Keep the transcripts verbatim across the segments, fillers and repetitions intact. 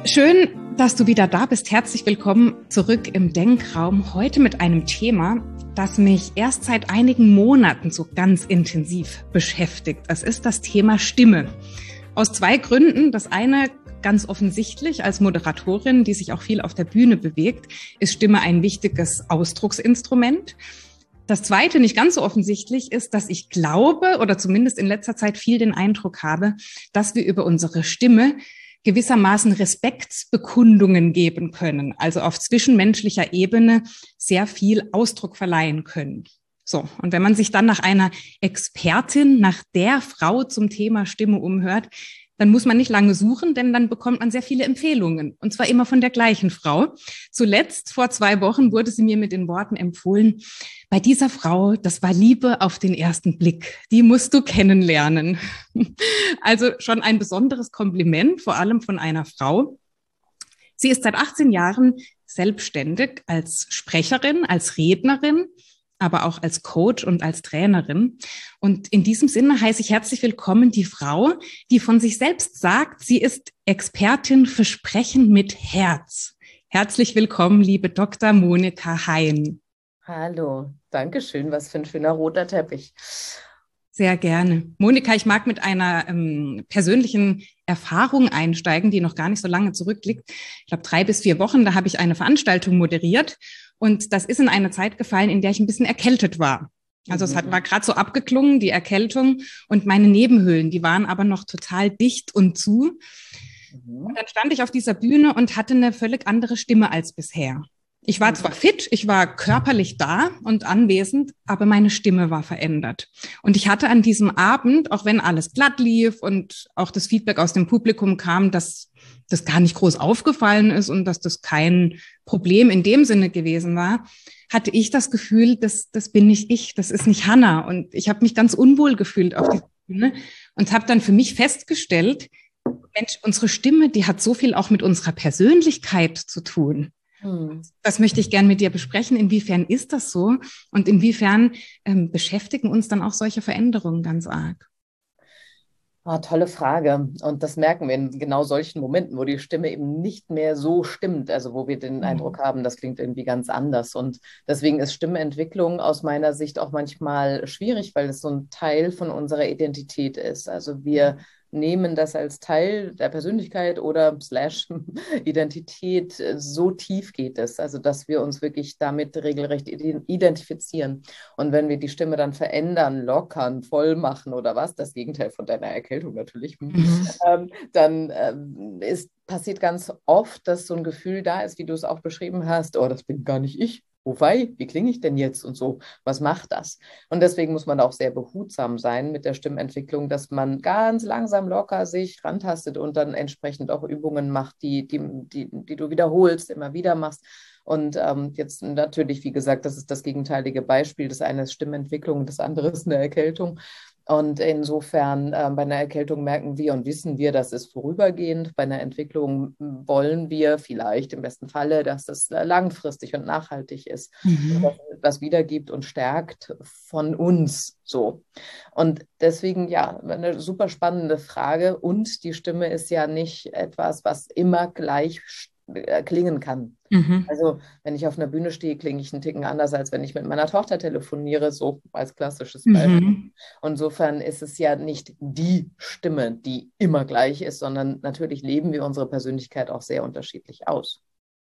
Schön, dass du wieder da bist. Herzlich willkommen zurück im Denkraum. Heute mit einem Thema, das mich erst seit einigen Monaten so ganz intensiv beschäftigt. Es ist das Thema Stimme. Aus zwei Gründen. Das eine, ganz offensichtlich, als Moderatorin, die sich auch viel auf der Bühne bewegt, ist Stimme ein wichtiges Ausdrucksinstrument. Das zweite, nicht ganz so offensichtlich, ist, dass ich glaube oder zumindest in letzter Zeit viel den Eindruck habe, dass wir über unsere Stimme gewissermaßen Respektsbekundungen geben können, also auf zwischenmenschlicher Ebene sehr viel Ausdruck verleihen können. So, und wenn man sich dann nach einer Expertin, nach der Frau zum Thema Stimme umhört, dann muss man nicht lange suchen, denn dann bekommt man sehr viele Empfehlungen, und zwar immer von der gleichen Frau. Zuletzt, vor zwei Wochen, wurde sie mir mit den Worten empfohlen: Bei dieser Frau, das war Liebe auf den ersten Blick, die musst du kennenlernen. Also schon ein besonderes Kompliment, vor allem von einer Frau. Sie ist seit achtzehn Jahren selbstständig als Sprecherin, als Rednerin, aber auch als Coach und als Trainerin. Und in diesem Sinne heiße ich herzlich willkommen die Frau, die von sich selbst sagt, sie ist Expertin für Sprechen mit Herz. Herzlich willkommen, liebe Doktor Monika Hein. Hallo, danke schön. Was für ein schöner roter Teppich. Sehr gerne. Monika, ich mag mit einer ähm, persönlichen Erfahrung einsteigen, die noch gar nicht so lange zurückliegt. Ich glaube, drei bis vier Wochen, da habe ich eine Veranstaltung moderiert. Und das ist in eine Zeit gefallen, in der ich ein bisschen erkältet war. Also mhm. es hat, war gerade so abgeklungen, die Erkältung. Und meine Nebenhöhlen, die waren aber noch total dicht und zu. Mhm. Und dann stand ich auf dieser Bühne und hatte eine völlig andere Stimme als bisher. Ich war zwar fit, ich war körperlich da und anwesend, aber meine Stimme war verändert. Und ich hatte an diesem Abend, auch wenn alles glatt lief und auch das Feedback aus dem Publikum kam, dass das gar nicht groß aufgefallen ist und dass das kein Problem in dem Sinne gewesen war, hatte ich das Gefühl, das, das bin nicht ich, das ist nicht Hannah. Und ich habe mich ganz unwohl gefühlt auf dieser Bühne und habe dann für mich festgestellt, Mensch, unsere Stimme, die hat so viel auch mit unserer Persönlichkeit zu tun. Das möchte ich gern mit dir besprechen. Inwiefern ist das so? Und inwiefern ähm, beschäftigen uns dann auch solche Veränderungen ganz arg? Ah, tolle Frage. Und das merken wir in genau solchen Momenten, wo die Stimme eben nicht mehr so stimmt, also wo wir den mhm. Eindruck haben, das klingt irgendwie ganz anders. Und deswegen ist Stimmentwicklung aus meiner Sicht auch manchmal schwierig, weil es so ein Teil von unserer Identität ist. Also wir nehmen das als Teil der Persönlichkeit oder slash Identität, so tief geht es, also dass wir uns wirklich damit regelrecht identifizieren. Und wenn wir die Stimme dann verändern, lockern, voll machen oder was, das Gegenteil von deiner Erkältung natürlich, mhm. ähm, dann ähm, ist, passiert ganz oft, dass so ein Gefühl da ist, wie du es auch beschrieben hast, oh, das bin gar nicht ich. Wobei, wie klinge ich denn jetzt und so? Was macht das? Und deswegen muss man auch sehr behutsam sein mit der Stimmentwicklung, dass man ganz langsam locker sich rantastet und dann entsprechend auch Übungen macht, die, die, die, die du wiederholst, immer wieder machst. Und ähm, jetzt natürlich, wie gesagt, das ist das gegenteilige Beispiel. Das eine ist Stimmentwicklung, das andere ist eine Erkältung. Und insofern, äh, bei einer Erkältung merken wir und wissen wir, das ist vorübergehend. Bei einer Entwicklung wollen wir vielleicht im besten Falle, dass das langfristig und nachhaltig ist, mhm. dass es etwas wiedergibt und stärkt von uns so. Und deswegen, ja, eine super spannende Frage. Und die Stimme ist ja nicht etwas, was immer gleich klingen kann. Mhm. Also wenn ich auf einer Bühne stehe, klinge ich einen Ticken anders, als wenn ich mit meiner Tochter telefoniere, so als klassisches Beispiel. Mhm. Insofern ist es ja nicht die Stimme, die immer gleich ist, sondern natürlich leben wir unsere Persönlichkeit auch sehr unterschiedlich aus.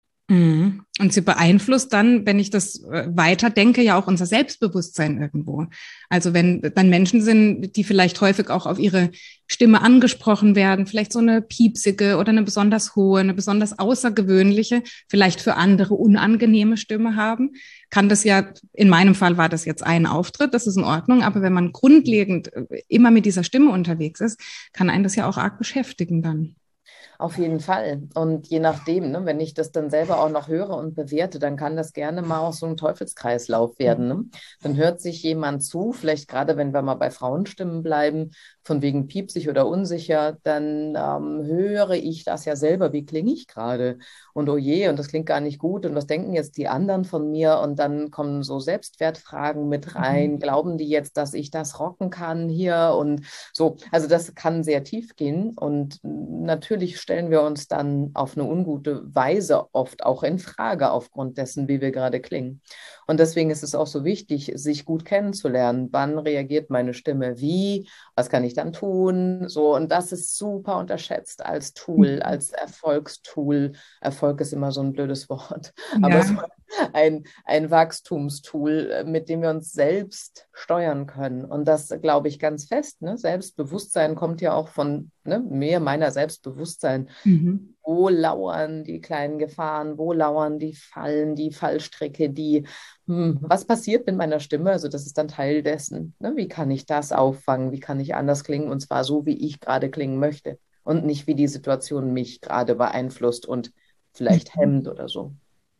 Mhm. Und sie beeinflusst dann, wenn ich das weiterdenke, ja auch unser Selbstbewusstsein irgendwo. Also wenn dann Menschen sind, die vielleicht häufig auch auf ihre Stimme angesprochen werden, vielleicht so eine piepsige oder eine besonders hohe, eine besonders außergewöhnliche, vielleicht für andere unangenehme Stimme haben, kann das ja, in meinem Fall war das jetzt ein Auftritt, das ist in Ordnung, aber wenn man grundlegend immer mit dieser Stimme unterwegs ist, kann einen das ja auch arg beschäftigen dann. Auf jeden Fall. Und je nachdem, ne, wenn ich das dann selber auch noch höre und bewerte, dann kann das gerne mal auch so ein Teufelskreislauf werden. Ne? Dann hört sich jemand zu, vielleicht gerade wenn wir mal bei Frauenstimmen bleiben, von wegen piepsig oder unsicher, dann ähm, höre ich das ja selber, wie klinge ich gerade? Und oh je, und das klingt gar nicht gut und was denken jetzt die anderen von mir? Und dann kommen so Selbstwertfragen mit rein. Mhm. Glauben die jetzt, dass ich das rocken kann hier? Und so, also das kann sehr tief gehen und natürlich stellen wir uns dann auf eine ungute Weise oft auch in Frage aufgrund dessen, wie wir gerade klingen. Und deswegen ist es auch so wichtig, sich gut kennenzulernen. Wann reagiert meine Stimme wie? Was kann ich dann tun? So, und das ist super unterschätzt als Tool, als Erfolgstool. Erfolg ist immer so ein blödes Wort, aber so Ja. ein, ein Wachstumstool, mit dem wir uns selbst steuern können. Und das glaube ich ganz fest. Ne? Selbstbewusstsein kommt ja auch von ne, mehr meiner Selbstbewusstsein. Mhm. Wo lauern die kleinen Gefahren? Wo lauern die Fallen, die Fallstricke, die, hm, was passiert mit meiner Stimme? Also das ist dann Teil dessen. Ne? Wie kann ich das auffangen? Wie kann ich anders klingen? Und zwar so, wie ich gerade klingen möchte. Und nicht, wie die Situation mich gerade beeinflusst und vielleicht hemmt oder so.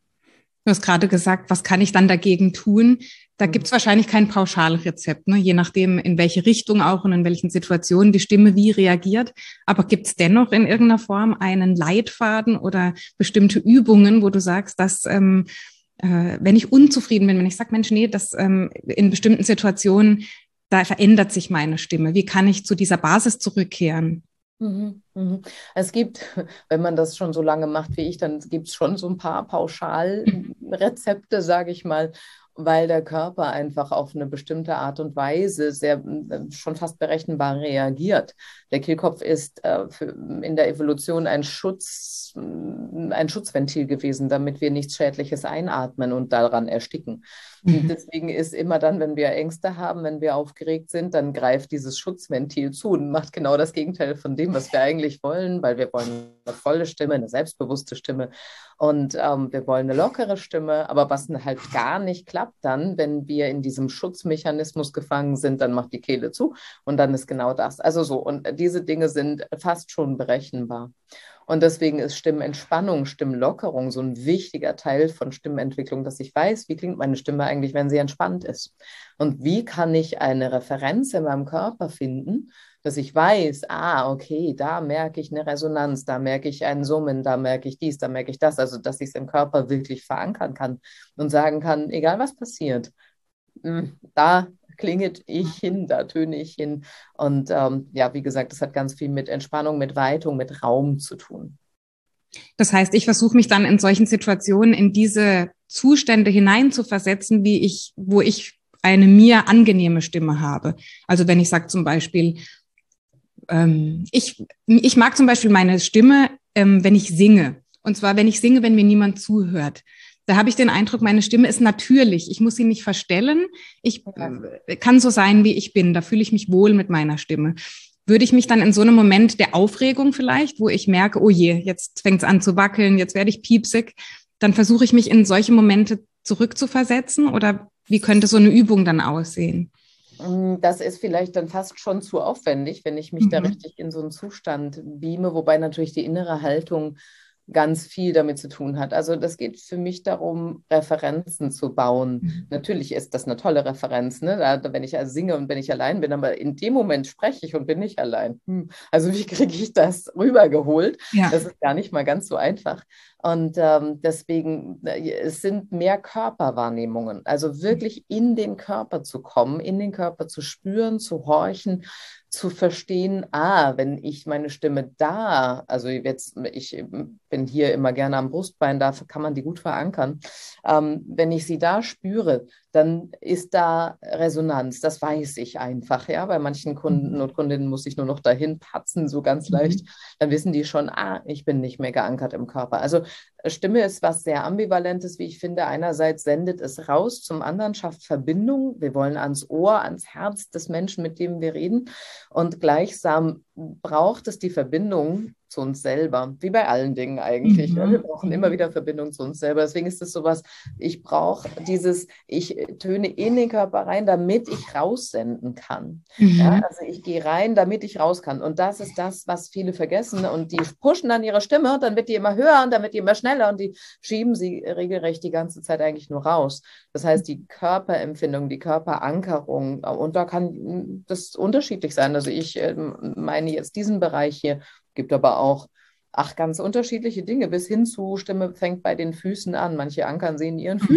Du hast gerade gesagt, was kann ich dann dagegen tun? Da Mhm. gibt es wahrscheinlich kein Pauschalrezept, ne? Je nachdem, in welche Richtung auch und in welchen Situationen die Stimme wie reagiert. Aber gibt es dennoch in irgendeiner Form einen Leitfaden oder bestimmte Übungen, wo du sagst, dass ähm, äh, wenn ich unzufrieden bin, wenn ich sage, Mensch, nee, das ähm, in bestimmten Situationen, da verändert sich meine Stimme. Wie kann ich zu dieser Basis zurückkehren? Mhm, mhm. Es gibt, wenn man das schon so lange macht wie ich, dann gibt es schon so ein paar Pauschalrezepte, sage ich mal, weil der Körper einfach auf eine bestimmte Art und Weise sehr äh, schon fast berechenbar reagiert. Der Kehlkopf ist äh, für, in der Evolution ein Schutz, ein Schutzventil gewesen, damit wir nichts Schädliches einatmen und daran ersticken. Und Mhm. deswegen ist immer dann, wenn wir Ängste haben, wenn wir aufgeregt sind, dann greift dieses Schutzventil zu und macht genau das Gegenteil von dem, was wir eigentlich wollen, weil wir wollen eine volle Stimme, eine selbstbewusste Stimme und ähm, wir wollen eine lockere Stimme. Aber was halt gar nicht klappt dann, wenn wir in diesem Schutzmechanismus gefangen sind, dann macht die Kehle zu und dann ist genau das. Also so, und diese Dinge sind fast schon berechenbar. Und deswegen ist Stimmentspannung, Stimmlockerung so ein wichtiger Teil von Stimmentwicklung, dass ich weiß, wie klingt meine Stimme eigentlich, wenn sie entspannt ist. Und wie kann ich eine Referenz in meinem Körper finden, dass ich weiß, ah, okay, da merke ich eine Resonanz, da merke ich ein Summen, da merke ich dies, da merke ich das. Also, dass ich es im Körper wirklich verankern kann und sagen kann, egal was passiert, da klinget ich hin, da töne ich hin. Und ähm, ja, wie gesagt, das hat ganz viel mit Entspannung, mit Weitung, mit Raum zu tun. Das heißt, ich versuche mich dann in solchen Situationen in diese Zustände hineinzuversetzen, wie ich, wo ich eine mir angenehme Stimme habe. Also wenn ich sage zum Beispiel, ähm, ich, ich mag zum Beispiel meine Stimme, ähm, wenn ich singe. Und zwar, wenn ich singe, wenn mir niemand zuhört. Da habe ich den Eindruck, meine Stimme ist natürlich. Ich muss sie nicht verstellen. Ich äh, kann so sein, wie ich bin. Da fühle ich mich wohl mit meiner Stimme. Würde ich mich dann in so einem Moment der Aufregung vielleicht, wo ich merke, oh je, jetzt fängt es an zu wackeln, jetzt werde ich piepsig, dann versuche ich mich in solche Momente zurückzuversetzen? Oder wie könnte so eine Übung dann aussehen? Das ist vielleicht dann fast schon zu aufwendig, wenn ich mich da Mhm. richtig in so einen Zustand beame, wobei natürlich die innere Haltung ganz viel damit zu tun hat. Also das geht für mich darum, Referenzen zu bauen. Mhm. Natürlich ist das eine tolle Referenz, ne? Da, wenn ich also singe und wenn ich allein bin, aber in dem Moment spreche ich und bin nicht allein. Hm. Also wie kriege ich das rübergeholt? Ja. Das ist gar nicht mal ganz so einfach. Und ähm, deswegen, äh, es sind mehr Körperwahrnehmungen. Also wirklich in den Körper zu kommen, in den Körper zu spüren, zu horchen, zu verstehen, ah, wenn ich meine Stimme da, also jetzt, ich bin hier immer gerne am Brustbein, da kann man die gut verankern. Ähm, wenn ich sie da spüre, dann ist da Resonanz, das weiß ich einfach, ja. Bei manchen Kunden Mhm. und Kundinnen muss ich nur noch dahin patzen, so ganz leicht. Mhm. Dann wissen die schon, ah, ich bin nicht mehr geankert im Körper. Also Stimme ist was sehr Ambivalentes, wie ich finde. Einerseits sendet es raus, zum anderen schafft Verbindung. Wir wollen ans Ohr, ans Herz des Menschen, mit dem wir reden. Und gleichsam braucht es die Verbindung zu uns selber, wie bei allen Dingen eigentlich. Ja, wir Mhm. brauchen immer Mhm. wieder Verbindung zu uns selber. Deswegen ist es sowas, ich brauche dieses, ich töne in den Körper rein, damit ich raussenden kann. Ja, Mhm. also ich gehe rein, damit ich raus kann. Und das ist das, was viele vergessen. Und die pushen dann ihre Stimme, dann wird die immer höher und dann wird die immer schneller und die schieben sie regelrecht die ganze Zeit eigentlich nur raus. Das heißt, die Körperempfindung, die Körperankerung, und da kann das unterschiedlich sein. Also ich äh, meine jetzt diesen Bereich hier, gibt aber auch ach, ganz unterschiedliche Dinge, bis hin zu Stimme fängt bei den Füßen an. Manche ankern sie in ihren Mhm. Füßen.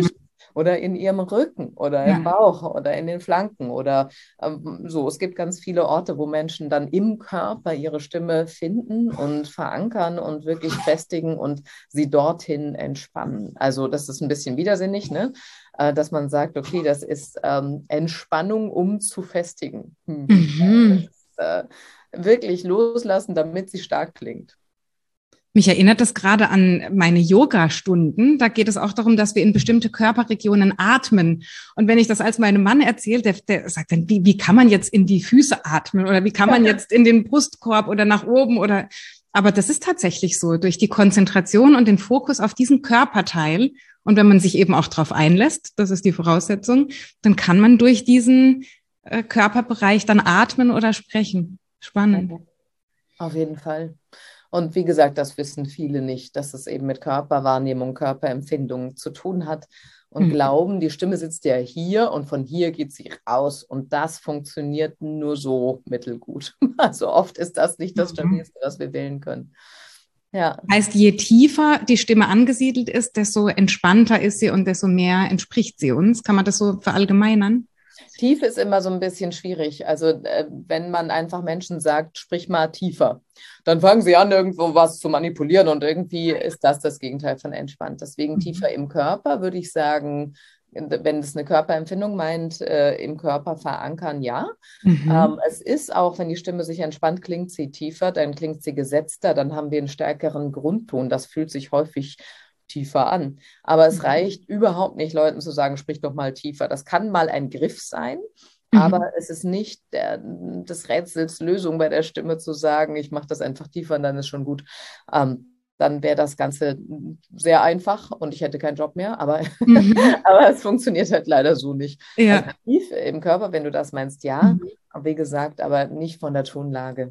oder in ihrem Rücken oder Ja. im Bauch oder in den Flanken oder ähm, so. Es gibt ganz viele Orte, wo Menschen dann im Körper ihre Stimme finden und verankern und wirklich festigen und sie dorthin entspannen. Also das ist ein bisschen widersinnig, ne? Äh, dass man sagt, okay, das ist ähm, Entspannung, um zu festigen. Hm. Mhm. Äh, wirklich loslassen, damit sie stark klingt. Mich erinnert das gerade an meine Yoga-Stunden. Da geht es auch darum, dass wir in bestimmte Körperregionen atmen. Und wenn ich das als meinem Mann erzähle, der, der sagt dann, wie, wie kann man jetzt in die Füße atmen oder wie kann man jetzt in den Brustkorb oder nach oben oder, aber das ist tatsächlich so, durch die Konzentration und den Fokus auf diesen Körperteil. Und wenn man sich eben auch darauf einlässt, das ist die Voraussetzung, dann kann man durch diesen äh, Körperbereich dann atmen oder sprechen. Spannend. Auf jeden Fall. Und wie gesagt, das wissen viele nicht, dass es eben mit Körperwahrnehmung, Körperempfindung zu tun hat und Mhm. glauben, die Stimme sitzt ja hier und von hier geht sie raus und das funktioniert nur so mittelgut. Also oft ist das nicht das Mhm. Stabilste, was wir wählen können. Ja. Heißt, je tiefer die Stimme angesiedelt ist, desto entspannter ist sie und desto mehr entspricht sie uns. Kann man das so verallgemeinern? Tief ist immer so ein bisschen schwierig. Also äh, wenn man einfach Menschen sagt, sprich mal tiefer, dann fangen sie an, irgendwo was zu manipulieren und irgendwie ist das das Gegenteil von entspannt. Deswegen Mhm. tiefer im Körper würde ich sagen, wenn es eine Körperempfindung meint, äh, im Körper verankern, ja. Ähm, Mhm. es ist auch, wenn die Stimme sich entspannt, klingt sie tiefer, dann klingt sie gesetzter, dann haben wir einen stärkeren Grundton. Das fühlt sich häufig tiefer an. Aber es reicht überhaupt nicht, Leuten zu sagen, sprich doch mal tiefer. Das kann mal ein Griff sein, Mhm. aber es ist nicht der, des Rätsels Lösung bei der Stimme zu sagen, ich mache das einfach tiefer und dann ist schon gut. Ähm, dann wäre das Ganze sehr einfach und ich hätte keinen Job mehr, aber, Mhm. aber es funktioniert halt leider so nicht. Also Ja. tief im Körper, wenn du das meinst, ja, Mhm. wie gesagt, aber nicht von der Tonlage.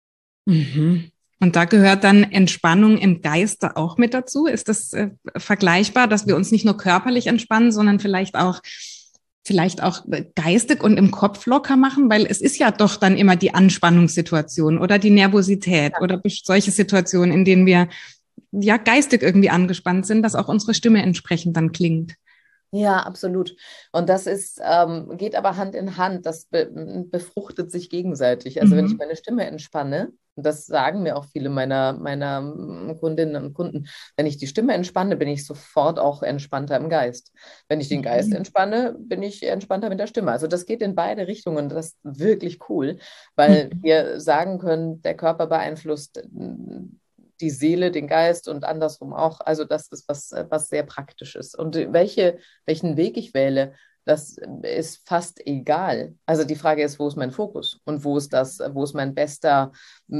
Mhm. Und da gehört dann Entspannung im Geiste auch mit dazu. Ist das äh, vergleichbar, dass wir uns nicht nur körperlich entspannen, sondern vielleicht auch, vielleicht auch geistig und im Kopf locker machen? Weil es ist ja doch dann immer die Anspannungssituation oder die Nervosität oder solche Situationen, in denen wir ja geistig irgendwie angespannt sind, dass auch unsere Stimme entsprechend dann klingt. Ja, absolut. Und das ist, ähm, geht aber Hand in Hand. Das be befruchtet sich gegenseitig. Also wenn ich Mhm. meine Stimme entspanne, und das sagen mir auch viele meiner, meiner mm, Kundinnen und Kunden, wenn ich die Stimme entspanne, bin ich sofort auch entspannter im Geist. Wenn ich den Geist Mhm. entspanne, bin ich entspannter mit der Stimme. Also das geht in beide Richtungen. Und das ist wirklich cool, weil Mhm. wir sagen können, der Körper beeinflusst mm, die Seele, den Geist und andersrum auch. Also das ist was, was sehr Praktisches. Und welche welchen Weg ich wähle, das ist fast egal. Also die Frage ist, wo ist mein Fokus und wo ist das, wo ist mein bester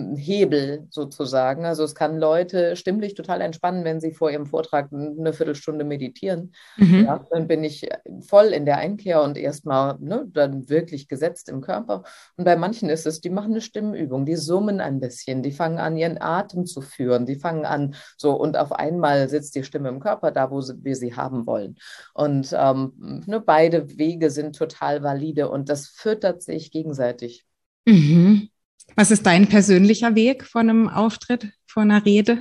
Hebel sozusagen. Also es kann Leute stimmlich total entspannen, wenn sie vor ihrem Vortrag eine Viertelstunde meditieren. Mhm. Ja, dann bin ich voll in der Einkehr und erstmal ne, dann wirklich gesetzt im Körper. Und bei manchen ist es, die machen eine Stimmenübung, die summen ein bisschen, die fangen an, ihren Atem zu führen, die fangen an so und auf einmal sitzt die Stimme im Körper da, wo wir sie haben wollen. Und ähm, ne, beide Wege sind total valide und das füttert sich gegenseitig. Mhm. Was ist dein persönlicher Weg von einem Auftritt, von einer Rede?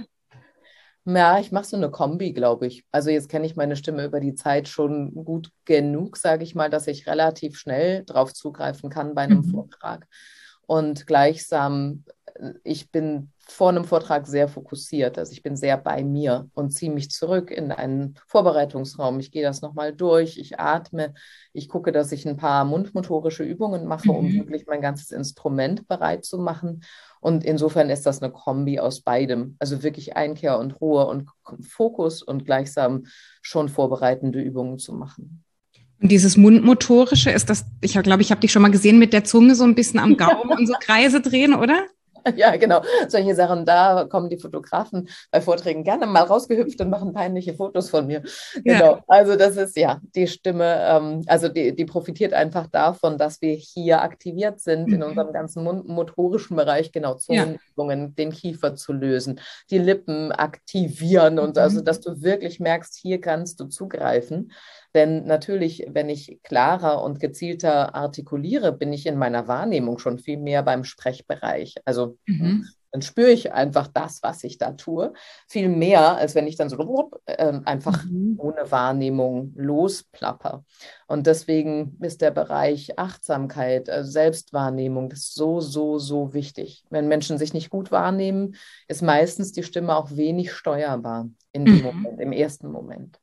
Ja, ich mache so eine Kombi, glaube ich. Also jetzt kenne ich meine Stimme über die Zeit schon gut genug, sage ich mal, dass ich relativ schnell drauf zugreifen kann bei einem Mhm. Vortrag. Und gleichsam, äh, ich bin vor einem Vortrag sehr fokussiert. Also ich bin sehr bei mir und ziehe mich zurück in einen Vorbereitungsraum. Ich gehe das nochmal durch, ich atme, ich gucke, dass ich ein paar mundmotorische Übungen mache, um Mhm. wirklich mein ganzes Instrument bereit zu machen. Und insofern ist das eine Kombi aus beidem. Also wirklich Einkehr und Ruhe und Fokus und gleichsam schon vorbereitende Übungen zu machen. Und dieses Mundmotorische, ist das, ich glaube, ich habe dich schon mal gesehen mit der Zunge so ein bisschen am Gaumen und so Kreise drehen, oder? Ja, genau. Solche Sachen, da kommen die Fotografen bei Vorträgen gerne mal rausgehüpft und machen peinliche Fotos von mir. Ja. Genau. Also das ist ja die Stimme, ähm, also die, die profitiert einfach davon, dass wir hier aktiviert sind in Mhm. unserem ganzen motorischen Bereich, genau, Ja. Zungenübungen, den Kiefer zu lösen, die Lippen aktivieren und also, Mhm. dass du wirklich merkst, hier kannst du zugreifen. Denn natürlich, wenn ich klarer und gezielter artikuliere, bin ich in meiner Wahrnehmung schon viel mehr beim Sprechbereich. Also Mhm. Dann spüre ich einfach das, was ich da tue, viel mehr, als wenn ich dann so äh, einfach Mhm. ohne Wahrnehmung losplapper. Und deswegen ist der Bereich Achtsamkeit, also Selbstwahrnehmung, das ist so, so, so wichtig. Wenn Menschen sich nicht gut wahrnehmen, ist meistens die Stimme auch wenig steuerbar in dem Mhm. Moment, im ersten Moment.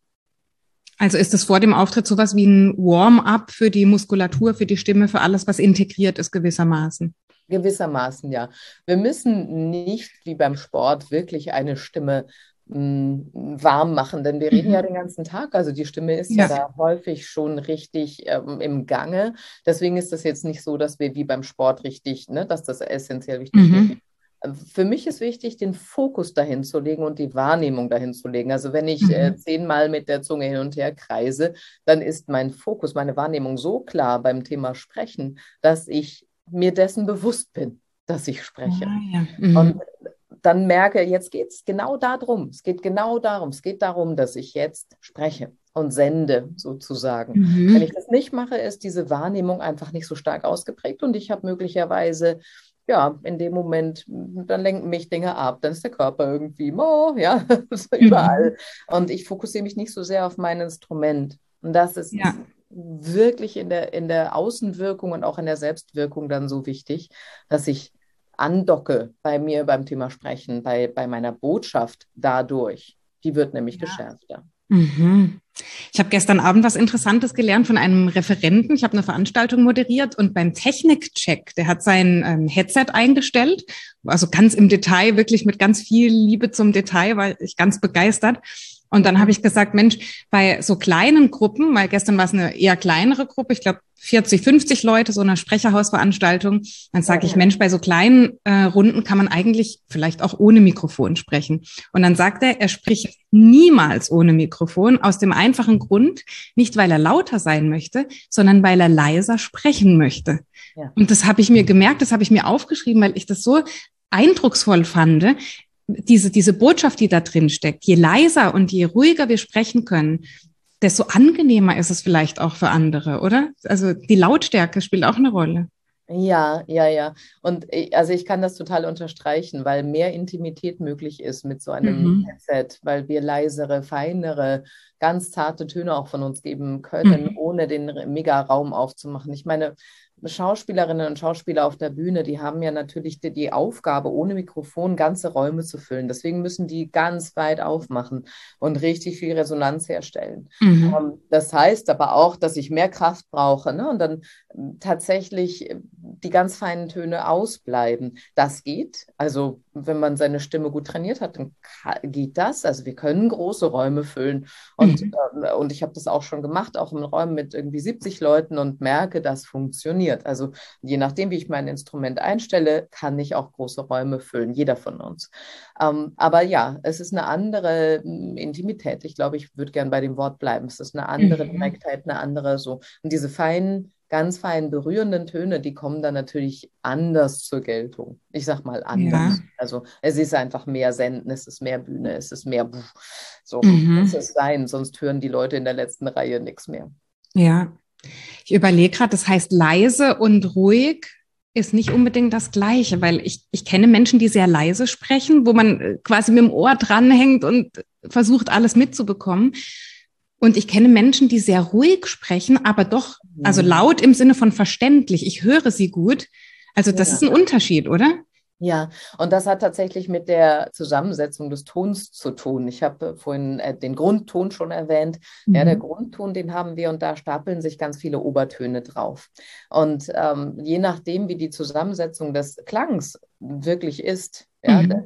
Also ist es vor dem Auftritt sowas wie ein Warm-up für die Muskulatur, für die Stimme, für alles, was integriert ist gewissermaßen? Gewissermaßen, ja. Wir müssen nicht wie beim Sport wirklich eine Stimme mh, warm machen, denn wir reden ja Mhm. den ganzen Tag. Also die Stimme ist ja Ja. da häufig schon richtig ähm, im Gange. Deswegen ist das jetzt nicht so, dass wir wie beim Sport richtig, ne, dass das essentiell wichtig ist. Mhm. Für mich ist wichtig, den Fokus dahin zu legen und die Wahrnehmung dahin zu legen. Also wenn ich äh, Mhm. zehnmal mit der Zunge hin und her kreise, dann ist mein Fokus, meine Wahrnehmung so klar beim Thema Sprechen, dass ich mir dessen bewusst bin, dass ich spreche. Ah, ja. Und Mhm. dann merke, jetzt geht es genau darum. Es geht genau darum. Es geht darum, dass ich jetzt spreche und sende sozusagen. Wenn Mhm. ich das nicht mache, ist diese Wahrnehmung einfach nicht so stark ausgeprägt und ich habe möglicherweise, ja, in dem Moment, dann lenken mich Dinge ab, dann ist der Körper irgendwie, oh, ja, Mhm. überall. Und ich fokussiere mich nicht so sehr auf mein Instrument. Und das ist Ja. wirklich in der, in der Außenwirkung und auch in der Selbstwirkung dann so wichtig, dass ich andocke bei mir beim Thema Sprechen, bei, bei meiner Botschaft dadurch. Die wird nämlich Ja. geschärfter. Mhm. Ich habe gestern Abend was Interessantes gelernt von einem Referenten. Ich habe eine Veranstaltung moderiert und beim Technikcheck, der hat sein ähm, Headset eingestellt, also ganz im Detail, wirklich mit ganz viel Liebe zum Detail, war ich ganz begeistert. Und dann habe ich gesagt, Mensch, bei so kleinen Gruppen, weil gestern war es eine eher kleinere Gruppe, ich glaube vierzig, fünfzig Leute, so eine Sprecherhausveranstaltung, dann sage ich, Ja. Mensch, bei so kleinen äh, Runden kann man eigentlich vielleicht auch ohne Mikrofon sprechen. Und dann sagt er, er spricht niemals ohne Mikrofon, aus dem einfachen Grund, nicht weil er lauter sein möchte, sondern weil er leiser sprechen möchte. Ja. Und das habe ich mir gemerkt, das habe ich mir aufgeschrieben, weil ich das so eindrucksvoll fand, diese, diese Botschaft, die da drin steckt. Je leiser und je ruhiger wir sprechen können, desto angenehmer ist es vielleicht auch für andere, oder? Also die Lautstärke spielt auch eine Rolle. Ja, ja, ja. Und ich, also ich kann das total unterstreichen, weil mehr Intimität möglich ist mit so einem Mhm. Headset, weil wir leisere, feinere, ganz zarte Töne auch von uns geben können, Mhm. ohne den Mega-Raum aufzumachen. Ich meine, Schauspielerinnen und Schauspieler auf der Bühne, die haben ja natürlich die, die Aufgabe, ohne Mikrofon ganze Räume zu füllen. Deswegen müssen die ganz weit aufmachen und richtig viel Resonanz herstellen. Mhm. Ähm, Das heißt aber auch, dass ich mehr Kraft brauche, ne? Und dann tatsächlich die ganz feinen Töne ausbleiben. Das geht. Also wenn man seine Stimme gut trainiert hat, dann geht das. Also wir können große Räume füllen. Und, Mhm. äh, und ich habe das auch schon gemacht, auch in Räumen mit irgendwie siebzig Leuten und merke, das funktioniert. Also je nachdem, wie ich mein Instrument einstelle, kann ich auch große Räume füllen, jeder von uns. Ähm, aber ja, es ist eine andere m, Intimität. Ich glaube, ich würde gern bei dem Wort bleiben. Es ist eine andere Mhm. Direktheit, eine andere so. Und diese feinen, ganz feinen, berührenden Töne, die kommen dann natürlich anders zur Geltung. Ich sag mal Ja. anders. Also es ist einfach mehr Senden, es ist mehr Bühne, es ist mehr Buh. So muss Mhm. es sein, sonst hören die Leute in der letzten Reihe nichts mehr. Ja. Ich überlege gerade, das heißt leise und ruhig ist nicht unbedingt das Gleiche, weil ich, ich kenne Menschen, die sehr leise sprechen, wo man äh, quasi mit dem Ohr dranhängt und versucht, alles mitzubekommen. Und ich kenne Menschen, die sehr ruhig sprechen, aber doch, also Mhm. laut im Sinne von verständlich. Ich höre sie gut. Also das ist Ja. ein Unterschied, oder? Ja, und das hat tatsächlich mit der Zusammensetzung des Tons zu tun. Ich habe vorhin äh, den Grundton schon erwähnt. Ja, der Mhm. Grundton, den haben wir und da stapeln sich ganz viele Obertöne drauf. Und ähm, je nachdem, wie die Zusammensetzung des Klangs wirklich ist, ja, Mhm.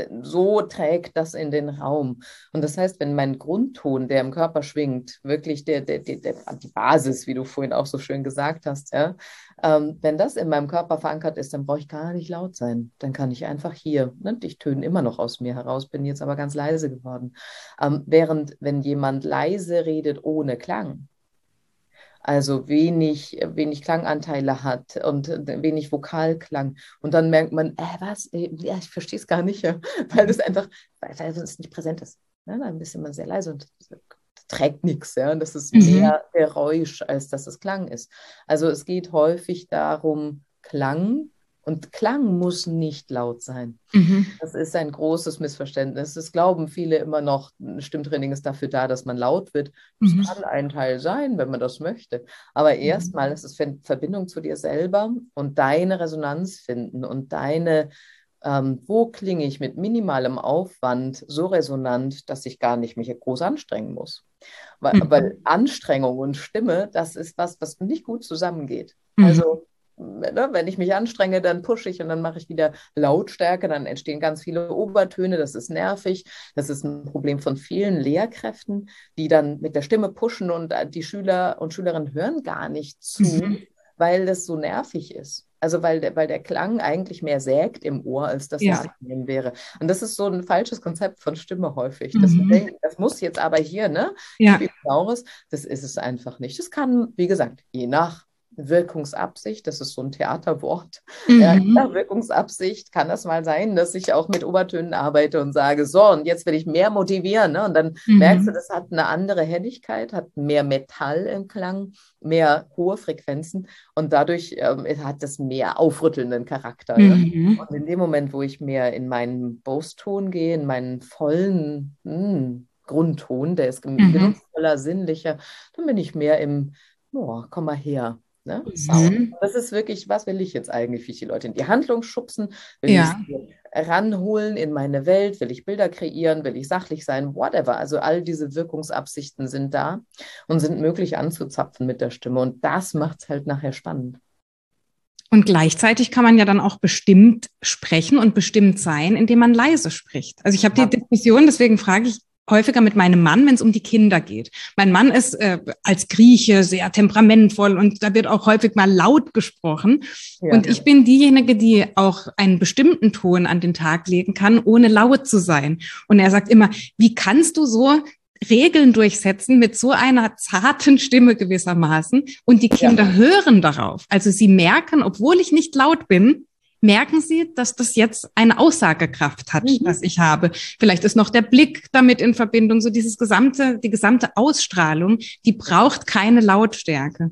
so trägt das in den Raum. Und das heißt, wenn mein Grundton, der im Körper schwingt, wirklich der, der, der, der, die Basis, wie du vorhin auch so schön gesagt hast, ja, ähm, wenn das in meinem Körper verankert ist, dann brauche ich gar nicht laut sein. Dann kann ich einfach hier, ne, ich töne immer noch aus mir heraus, bin jetzt aber ganz leise geworden. Ähm, während wenn jemand leise redet ohne Klang, also wenig, wenig Klanganteile hat und wenig Vokalklang. Und dann merkt man, äh, was? Äh, Ja, ich verstehe es gar nicht, ja, weil das einfach, weil, weil es nicht präsent ist. Ja, dann ist man sehr leise und trägt nichts. Ja? Und das ist Mhm. mehr Geräusch, als dass es Klang ist. Also es geht häufig darum, Klang Und Klang muss nicht laut sein. Mhm. Das ist ein großes Missverständnis. Das glauben viele immer noch, ein Stimmtraining ist dafür da, dass man laut wird. Das Mhm. kann ein Teil sein, wenn man das möchte. Aber erstmal ist es Verbindung zu dir selber und deine Resonanz finden und deine, ähm, wo klinge ich mit minimalem Aufwand so resonant, dass ich gar nicht mich groß anstrengen muss. Weil, Mhm. weil Anstrengung und Stimme, das ist was, was nicht gut zusammengeht. Mhm. Also ne, wenn ich mich anstrenge, dann pushe ich und dann mache ich wieder Lautstärke, dann entstehen ganz viele Obertöne, das ist nervig. Das ist ein Problem von vielen Lehrkräften, die dann mit der Stimme pushen und die Schüler und Schülerinnen hören gar nicht zu, Mhm. weil das so nervig ist. Also weil der, weil der Klang eigentlich mehr sägt im Ohr, als dass es Ja. angenehm wäre. Und das ist so ein falsches Konzept von Stimme häufig. Dass wir Mhm. denken, das muss jetzt aber hier, ne? Ja. Gib ihm Saures. Das ist es einfach nicht. Das kann, wie gesagt, je nach Wirkungsabsicht, das ist so ein Theaterwort. Ja, je Mhm. nach Wirkungsabsicht kann das mal sein, dass ich auch mit Obertönen arbeite und sage, so, und jetzt will ich mehr motivieren. Ne? Und dann merkst du, Mhm. das hat eine andere Helligkeit, hat mehr Metall im Klang, mehr hohe Frequenzen und dadurch ähm, hat das mehr aufrüttelnden Charakter. Ja? Mhm. Und in dem Moment, wo ich mehr in meinen Brustton gehe, in meinen vollen mh, Grundton, der ist Mhm. genussvoller, sinnlicher, dann bin ich mehr im, oh, komm mal her. Ne? Sound. Mhm. Das ist wirklich, was will ich jetzt eigentlich? Will ich die Leute in die Handlung schubsen? Will ich Ja. sie ranholen in meine Welt? Will ich Bilder kreieren? Will ich sachlich sein? Whatever. Also all diese Wirkungsabsichten sind da und sind möglich anzuzapfen mit der Stimme. Und das macht es halt nachher spannend. Und gleichzeitig kann man ja dann auch bestimmt sprechen und bestimmt sein, indem man leise spricht. Also ich habe die Ja. Diskussion, deswegen frage ich häufiger mit meinem Mann, wenn es um die Kinder geht. Mein Mann ist äh, als Grieche sehr temperamentvoll und da wird auch häufig mal laut gesprochen. Ja. Und ich bin diejenige, die auch einen bestimmten Ton an den Tag legen kann, ohne laut zu sein. Und er sagt immer, wie kannst du so Regeln durchsetzen mit so einer zarten Stimme gewissermaßen und die Kinder Ja. hören darauf. Also sie merken, obwohl ich nicht laut bin, merken sie, dass das jetzt eine Aussagekraft hat, Mhm. das ich habe. Vielleicht ist noch der Blick damit in Verbindung, so dieses gesamte, die gesamte Ausstrahlung, die braucht keine Lautstärke.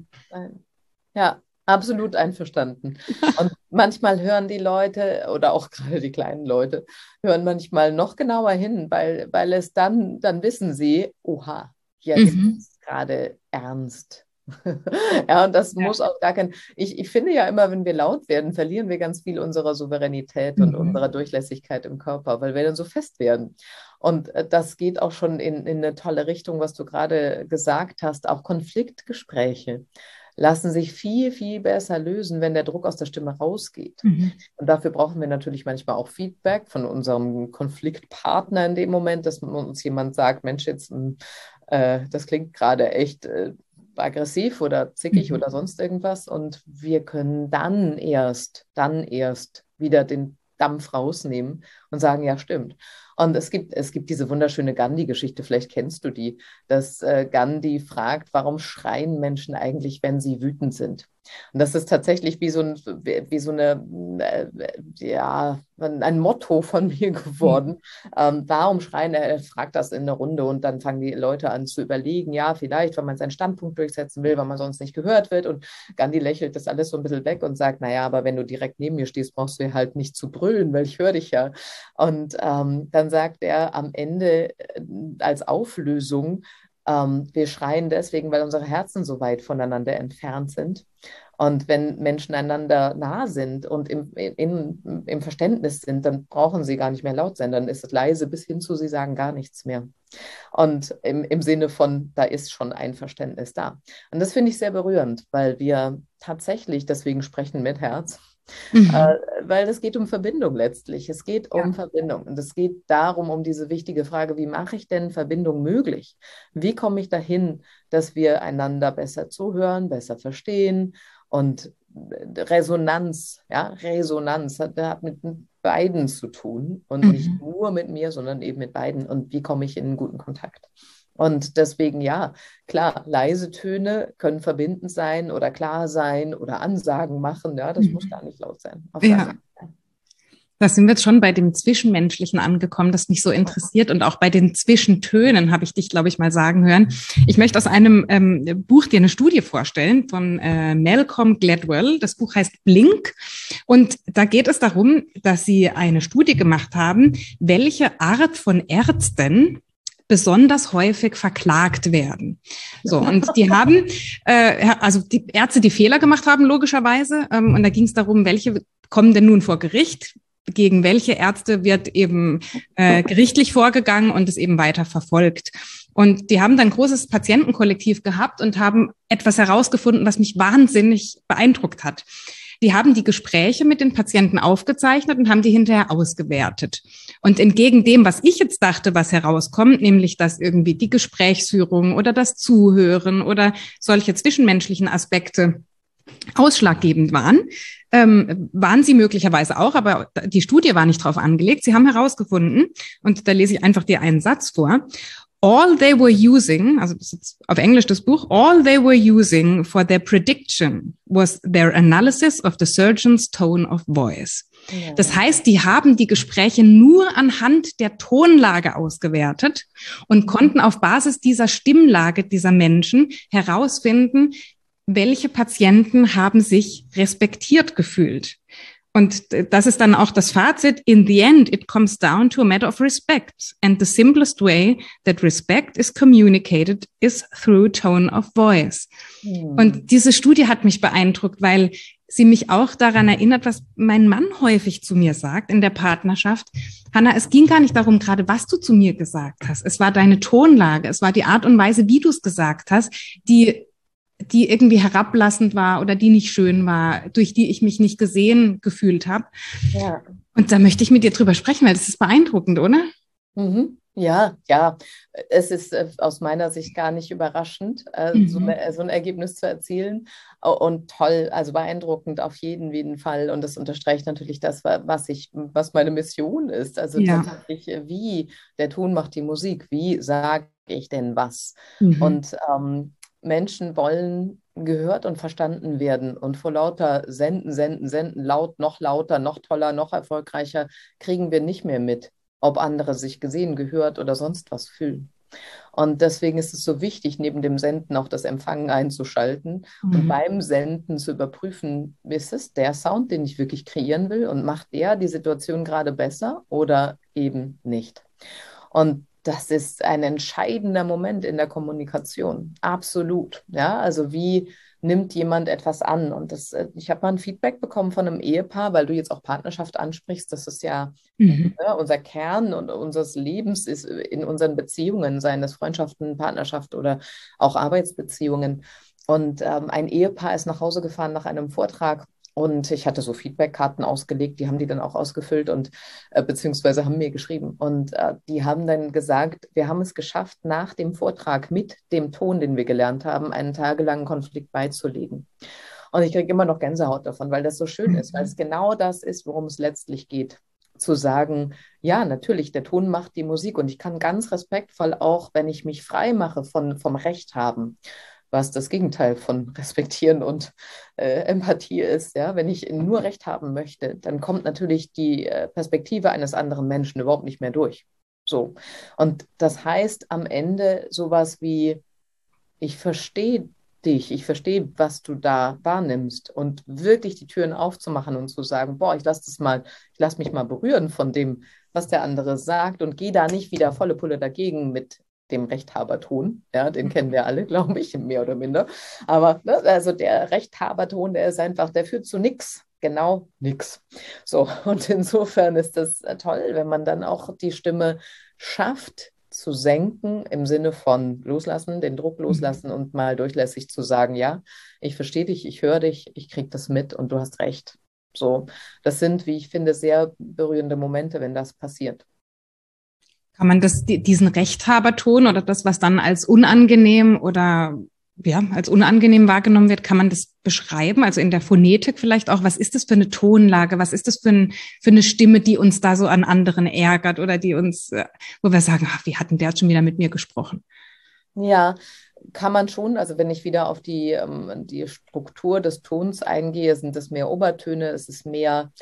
Ja, absolut einverstanden. Und manchmal hören die Leute oder auch gerade die kleinen Leute hören manchmal noch genauer hin, weil, weil es dann, dann wissen sie, oha, jetzt Mhm. ist gerade ernst. Ja, und das Ja. muss auch gar kein. Ich, ich finde ja immer, wenn wir laut werden, verlieren wir ganz viel unserer Souveränität und Mhm. unserer Durchlässigkeit im Körper, weil wir dann so fest werden. Und äh, das geht auch schon in, in eine tolle Richtung, was du gerade gesagt hast, auch Konfliktgespräche lassen sich viel, viel besser lösen, wenn der Druck aus der Stimme rausgeht. Mhm. Und dafür brauchen wir natürlich manchmal auch Feedback von unserem Konfliktpartner in dem Moment, dass uns jemand sagt, Mensch, jetzt, äh, das klingt gerade echt äh, aggressiv oder zickig Mhm. oder sonst irgendwas. Und wir können dann erst, dann erst wieder den Dampf rausnehmen und sagen, ja, stimmt. Und es gibt, es gibt diese wunderschöne Gandhi-Geschichte, vielleicht kennst du die, dass äh, Gandhi fragt, warum schreien Menschen eigentlich, wenn sie wütend sind? Und das ist tatsächlich wie so, ein, wie so eine, äh, ja, ein Motto von mir geworden. Ähm, warum schreien? Er fragt das in der Runde und dann fangen die Leute an zu überlegen, ja, vielleicht, weil man seinen Standpunkt durchsetzen will, weil man sonst nicht gehört wird. Und Gandhi lächelt das alles so ein bisschen weg und sagt, naja, aber wenn du direkt neben mir stehst, brauchst du halt nicht zu brüllen, weil ich höre dich ja. Und ähm, dann sagt er am Ende äh, als Auflösung, ähm, wir schreien deswegen, weil unsere Herzen so weit voneinander entfernt sind. Und wenn Menschen einander nah sind und im, in, im Verständnis sind, dann brauchen sie gar nicht mehr laut sein. Dann ist es leise bis hin zu, sie sagen gar nichts mehr. Und im, im Sinne von, da ist schon ein Verständnis da. Und das finde ich sehr berührend, weil wir tatsächlich deswegen sprechen mit Herz. Mhm. Äh, weil es geht um Verbindung letztlich. Es geht um Ja. Verbindung. Und es geht darum, um diese wichtige Frage, wie mache ich denn Verbindung möglich? Wie komme ich dahin, dass wir einander besser zuhören, besser verstehen und Resonanz, ja, Resonanz hat, hat mit beiden zu tun und nicht Mhm. nur mit mir, sondern eben mit beiden. Und wie komme ich in einen guten Kontakt? Und deswegen, ja, klar, leise Töne können verbindend sein oder klar sein oder Ansagen machen. Ja, das muss Mhm. gar nicht laut sein. Auf gar Ja. keinen Fall. Da sind wir jetzt schon bei dem Zwischenmenschlichen angekommen, das mich so interessiert. Und auch bei den Zwischentönen habe ich dich, glaube ich, mal sagen hören. Ich möchte aus einem ähm, Buch dir eine Studie vorstellen von äh, Malcolm Gladwell. Das Buch heißt Blink. Und da geht es darum, dass sie eine Studie gemacht haben, welche Art von Ärzten besonders häufig verklagt werden. So, und die haben, äh, also die Ärzte, die Fehler gemacht haben, logischerweise. Ähm, und da ging es darum, welche kommen denn nun vor Gericht? Gegen welche Ärzte wird eben äh, gerichtlich vorgegangen und es eben weiter verfolgt. Und die haben dann ein großes Patientenkollektiv gehabt und haben etwas herausgefunden, was mich wahnsinnig beeindruckt hat. Die haben die Gespräche mit den Patienten aufgezeichnet und haben die hinterher ausgewertet. Und entgegen dem, was ich jetzt dachte, was herauskommt, nämlich dass irgendwie die Gesprächsführung oder das Zuhören oder solche zwischenmenschlichen Aspekte ausschlaggebend waren, ähm, waren sie möglicherweise auch, aber die Studie war nicht darauf angelegt. Sie haben herausgefunden, und da lese ich einfach dir einen Satz vor, all they were using, also das ist jetzt auf Englisch das Buch, all they were using for their prediction was their analysis of the surgeon's tone of voice. Ja. Das heißt, die haben die Gespräche nur anhand der Tonlage ausgewertet und konnten auf Basis dieser Stimmlage dieser Menschen herausfinden, welche Patienten haben sich respektiert gefühlt. Und das ist dann auch das Fazit. In the end, it comes down to a matter of respect. And the simplest way that respect is communicated is through tone of voice. Mhm. Und diese Studie hat mich beeindruckt, weil sie mich auch daran erinnert, was mein Mann häufig zu mir sagt in der Partnerschaft. Hanna, es ging gar nicht darum, gerade was du zu mir gesagt hast. Es war deine Tonlage, es war die Art und Weise, wie du es gesagt hast, die die irgendwie herablassend war oder die nicht schön war, durch die ich mich nicht gesehen gefühlt habe. Ja. Und da möchte ich mit dir drüber sprechen, weil das ist beeindruckend, oder? Mhm. Ja, ja. Es ist äh, aus meiner Sicht gar nicht überraschend, äh, mhm. so, eine, so ein Ergebnis zu erzielen. Und toll, also beeindruckend auf jeden, jeden Fall. Und das unterstreicht natürlich das, was ich, was meine Mission ist. Also ja. tatsächlich, wie der Ton macht die Musik, wie sage ich denn was? Mhm. Und ähm, Menschen wollen gehört und verstanden werden und vor lauter Senden, Senden, Senden, laut, noch lauter, noch toller, noch erfolgreicher, kriegen wir nicht mehr mit, ob andere sich gesehen, gehört oder sonst was fühlen. Und deswegen ist es so wichtig, neben dem Senden auch das Empfangen einzuschalten mhm. und beim Senden zu überprüfen, ist es der Sound, den ich wirklich kreieren will und macht der die Situation gerade besser oder eben nicht. Und das ist ein entscheidender Moment in der Kommunikation. Absolut. Ja, also wie nimmt jemand etwas an? Und das, ich habe mal ein Feedback bekommen von einem Ehepaar, weil du jetzt auch Partnerschaft ansprichst. Das ist ja, mhm. ja unser Kern und unseres Lebens ist in unseren Beziehungen, seien das Freundschaften, Partnerschaft oder auch Arbeitsbeziehungen. Und ähm, ein Ehepaar ist nach Hause gefahren nach einem Vortrag. Und ich hatte so Feedbackkarten ausgelegt, die haben die dann auch ausgefüllt und äh, beziehungsweise haben mir geschrieben. Und äh, die haben dann gesagt, wir haben es geschafft, nach dem Vortrag mit dem Ton, den wir gelernt haben, einen tagelangen Konflikt beizulegen. Und ich kriege immer noch Gänsehaut davon, weil das so schön mhm. ist, weil es genau das ist, worum es letztlich geht. Zu sagen, ja, natürlich, der Ton macht die Musik und ich kann ganz respektvoll auch, wenn ich mich frei mache von, vom Recht haben, was das Gegenteil von Respektieren und äh, Empathie ist. Ja? Wenn ich nur Recht haben möchte, dann kommt natürlich die äh, Perspektive eines anderen Menschen überhaupt nicht mehr durch. So. Und das heißt am Ende sowas wie, ich verstehe dich, ich verstehe, was du da wahrnimmst und wirklich die Türen aufzumachen und zu sagen, boah, ich lasse das mal, ich lasse mich mal berühren von dem, was der andere sagt und gehe da nicht wieder volle Pulle dagegen mit dem Rechthaberton, ja, den kennen wir alle, glaube ich, mehr oder minder. Aber ne, also der Rechthaberton, der ist einfach, der führt zu nichts, genau nichts. So, und insofern ist das toll, wenn man dann auch die Stimme schafft zu senken, im Sinne von loslassen, den Druck loslassen mhm. und mal durchlässig zu sagen, ja, ich verstehe dich, ich höre dich, ich kriege das mit und du hast recht. So, das sind, wie ich finde, sehr berührende Momente, wenn das passiert. Kann man das, diesen Rechthaberton oder das, was dann als unangenehm oder ja, als unangenehm wahrgenommen wird, kann man das beschreiben? Also in der Phonetik vielleicht auch, was ist das für eine Tonlage? Was ist das für, ein, für eine Stimme, die uns da so an anderen ärgert oder die uns, wo wir sagen, ach, wie hatten der jetzt schon wieder mit mir gesprochen? Ja, kann man schon. Also wenn ich wieder auf die, ähm, die Struktur des Tons eingehe, sind es mehr Obertöne, es ist mehr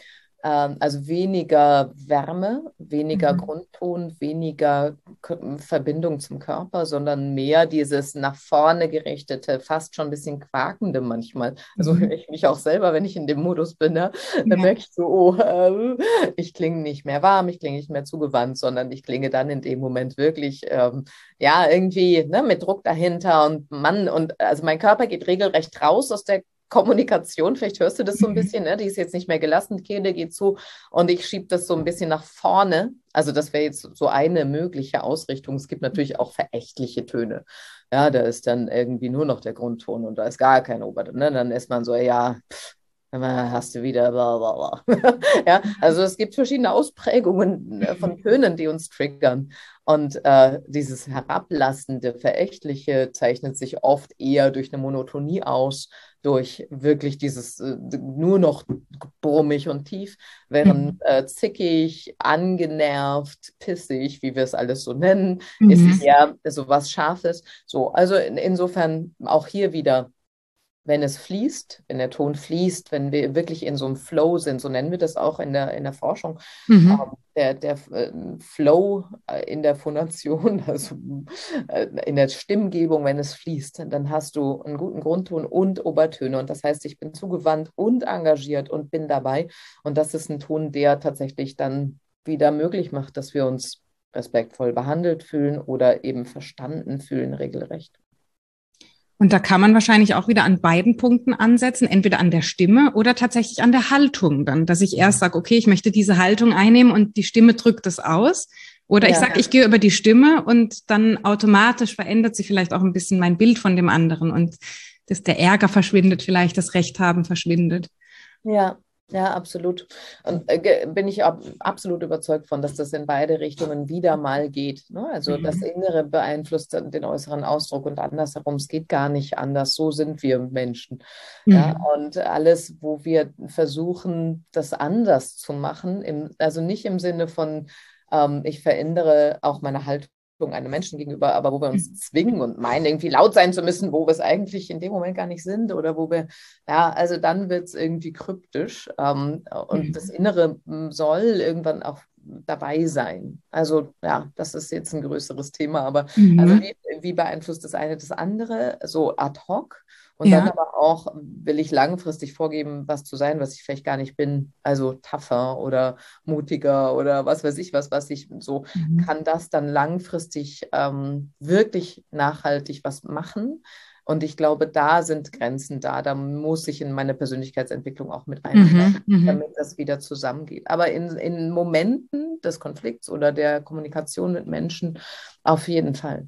Ähm, also weniger Wärme, weniger Mhm. Grundton, weniger K- Verbindung zum Körper, sondern mehr dieses nach vorne gerichtete, fast schon ein bisschen quakende manchmal. Also Mhm. ich mich auch selber, wenn ich in dem Modus bin, ne, dann Ja. merke ich so, oh, äh, ich klinge nicht mehr warm, ich klinge nicht mehr zugewandt, sondern ich klinge dann in dem Moment wirklich, ähm, ja, irgendwie ne, mit Druck dahinter und Mann, und also mein Körper geht regelrecht raus aus der Kommunikation, vielleicht hörst du das so ein Mhm. bisschen, ne? Die ist jetzt nicht mehr gelassen, die Kehle geht zu und ich schiebe das so ein bisschen nach vorne. Also das wäre jetzt so eine mögliche Ausrichtung. Es gibt natürlich auch verächtliche Töne. Ja, da ist dann irgendwie nur noch der Grundton und da ist gar kein Oberton. Ne? Dann ist man so, ja, pff, hast du wieder bla bla bla. Ja, also es gibt verschiedene Ausprägungen äh, von Tönen, die uns triggern. Und äh, dieses herablassende, verächtliche zeichnet sich oft eher durch eine Monotonie aus, durch wirklich dieses äh, nur noch brummig und tief, während Mhm. äh, zickig, angenervt, pissig, wie wir es alles so nennen, ist Mhm. eher so was Scharfes. So, also in, insofern auch hier wieder, wenn es fließt, wenn der Ton fließt, wenn wir wirklich in so einem Flow sind, so nennen wir das auch in der, in der Forschung, Mhm. ähm, der, der äh, Flow äh, in der Phonation, also äh, in der Stimmgebung, wenn es fließt, dann hast du einen guten Grundton und Obertöne. Und das heißt, ich bin zugewandt und engagiert und bin dabei. Und das ist ein Ton, der tatsächlich dann wieder möglich macht, dass wir uns respektvoll behandelt fühlen oder eben verstanden fühlen, regelrecht. Und da kann man wahrscheinlich auch wieder an beiden Punkten ansetzen, entweder an der Stimme oder tatsächlich an der Haltung dann, dass ich erst sage, okay, ich möchte diese Haltung einnehmen und die Stimme drückt es aus. Oder ich Ja. sage, ich gehe über die Stimme und dann automatisch verändert sich vielleicht auch ein bisschen mein Bild von dem anderen und dass der Ärger verschwindet, vielleicht das Recht haben verschwindet. Ja, ja, absolut. Und äh, ge- bin ich ab, absolut überzeugt von, dass das in beide Richtungen wieder mal geht. Ne? Also das Mhm. Innere beeinflusst dann den äußeren Ausdruck und andersherum. Es geht gar nicht anders. So sind wir Menschen. Ja, Mhm. und alles, wo wir versuchen, das anders zu machen, im, also nicht im Sinne von, ähm, ich verändere auch meine Haltung einem Menschen gegenüber, aber wo wir uns zwingen und meinen, irgendwie laut sein zu müssen, wo wir es eigentlich in dem Moment gar nicht sind oder wo wir ja, also dann wird es irgendwie kryptisch. Ähm, und das Mhm. Innere m, soll irgendwann auch dabei sein. Also ja, das ist jetzt ein größeres Thema, aber also Mhm. wie, wie beeinflusst das eine das andere? So ad hoc. Und dann Ja. aber auch, will ich langfristig vorgeben, was zu sein, was ich vielleicht gar nicht bin. Also tougher oder mutiger oder was weiß ich was, was ich so, Mhm. kann das dann langfristig ähm, wirklich nachhaltig was machen? Und ich glaube, da sind Grenzen da. Da muss ich in meine Persönlichkeitsentwicklung auch mit einsteigen, Mhm. Mhm. damit das wieder zusammengeht. Aber in, in Momenten des Konflikts oder der Kommunikation mit Menschen auf jeden Fall.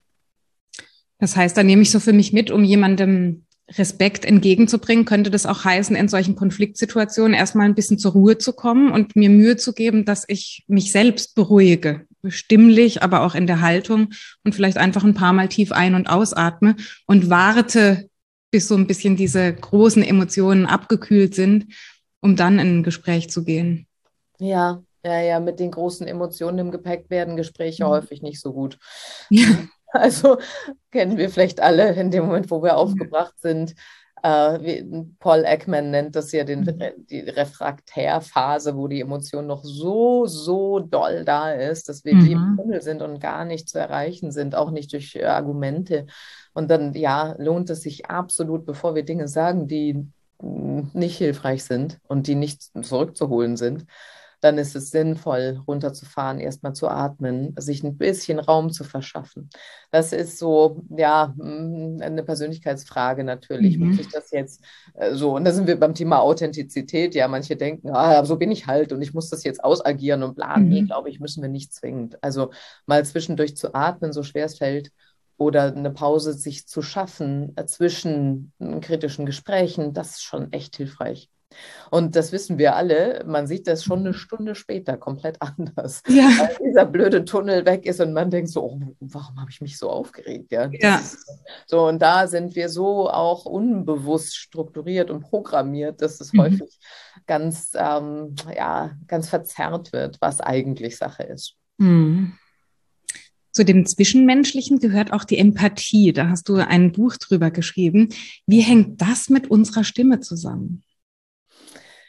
Das heißt, da nehme ich so für mich mit, um jemandem Respekt entgegenzubringen, könnte das auch heißen, in solchen Konfliktsituationen erstmal ein bisschen zur Ruhe zu kommen und mir Mühe zu geben, dass ich mich selbst beruhige, stimmlich, aber auch in der Haltung und vielleicht einfach ein paar Mal tief ein- und ausatme und warte, bis so ein bisschen diese großen Emotionen abgekühlt sind, um dann in ein Gespräch zu gehen. Ja, ja, ja, mit den großen Emotionen im Gepäck werden Gespräche häufig nicht so gut. Ja. Also kennen wir vielleicht alle in dem Moment, wo wir aufgebracht sind. Äh, wie, Paul Ekman nennt das ja den, die Refraktärphase, wo die Emotion noch so, so doll da ist, dass wir wie im Mhm. Tunnel sind und gar nicht zu erreichen sind, auch nicht durch äh, Argumente. Und dann, ja, lohnt es sich absolut, bevor wir Dinge sagen, die mh, nicht hilfreich sind und die nicht zurückzuholen sind, dann ist es sinnvoll, runterzufahren, erstmal zu atmen, sich ein bisschen Raum zu verschaffen. Das ist so, ja, mm, eine Persönlichkeitsfrage natürlich. Muss Mhm. ich das jetzt äh, so? Und da sind wir beim Thema Authentizität. Ja, manche denken, ah, so bin ich halt und ich muss das jetzt ausagieren und bla. Nee, Mhm. glaube ich, müssen wir nicht zwingend. Also mal zwischendurch zu atmen, so schwer es fällt, oder eine Pause sich zu schaffen äh, zwischen äh, kritischen Gesprächen, das ist schon echt hilfreich. Und das wissen wir alle, man sieht das schon eine Stunde später komplett anders, Ja, weil dieser blöde Tunnel weg ist und man denkt so, oh, warum habe ich mich so aufgeregt? Ja, das ja. ist so, und da sind wir so auch unbewusst strukturiert und programmiert, dass es Mhm. häufig ganz, ähm, ja, ganz verzerrt wird, was eigentlich Sache ist. Mhm. Zu dem Zwischenmenschlichen gehört auch die Empathie. Da hast du ein Buch drüber geschrieben. Wie hängt das mit unserer Stimme zusammen?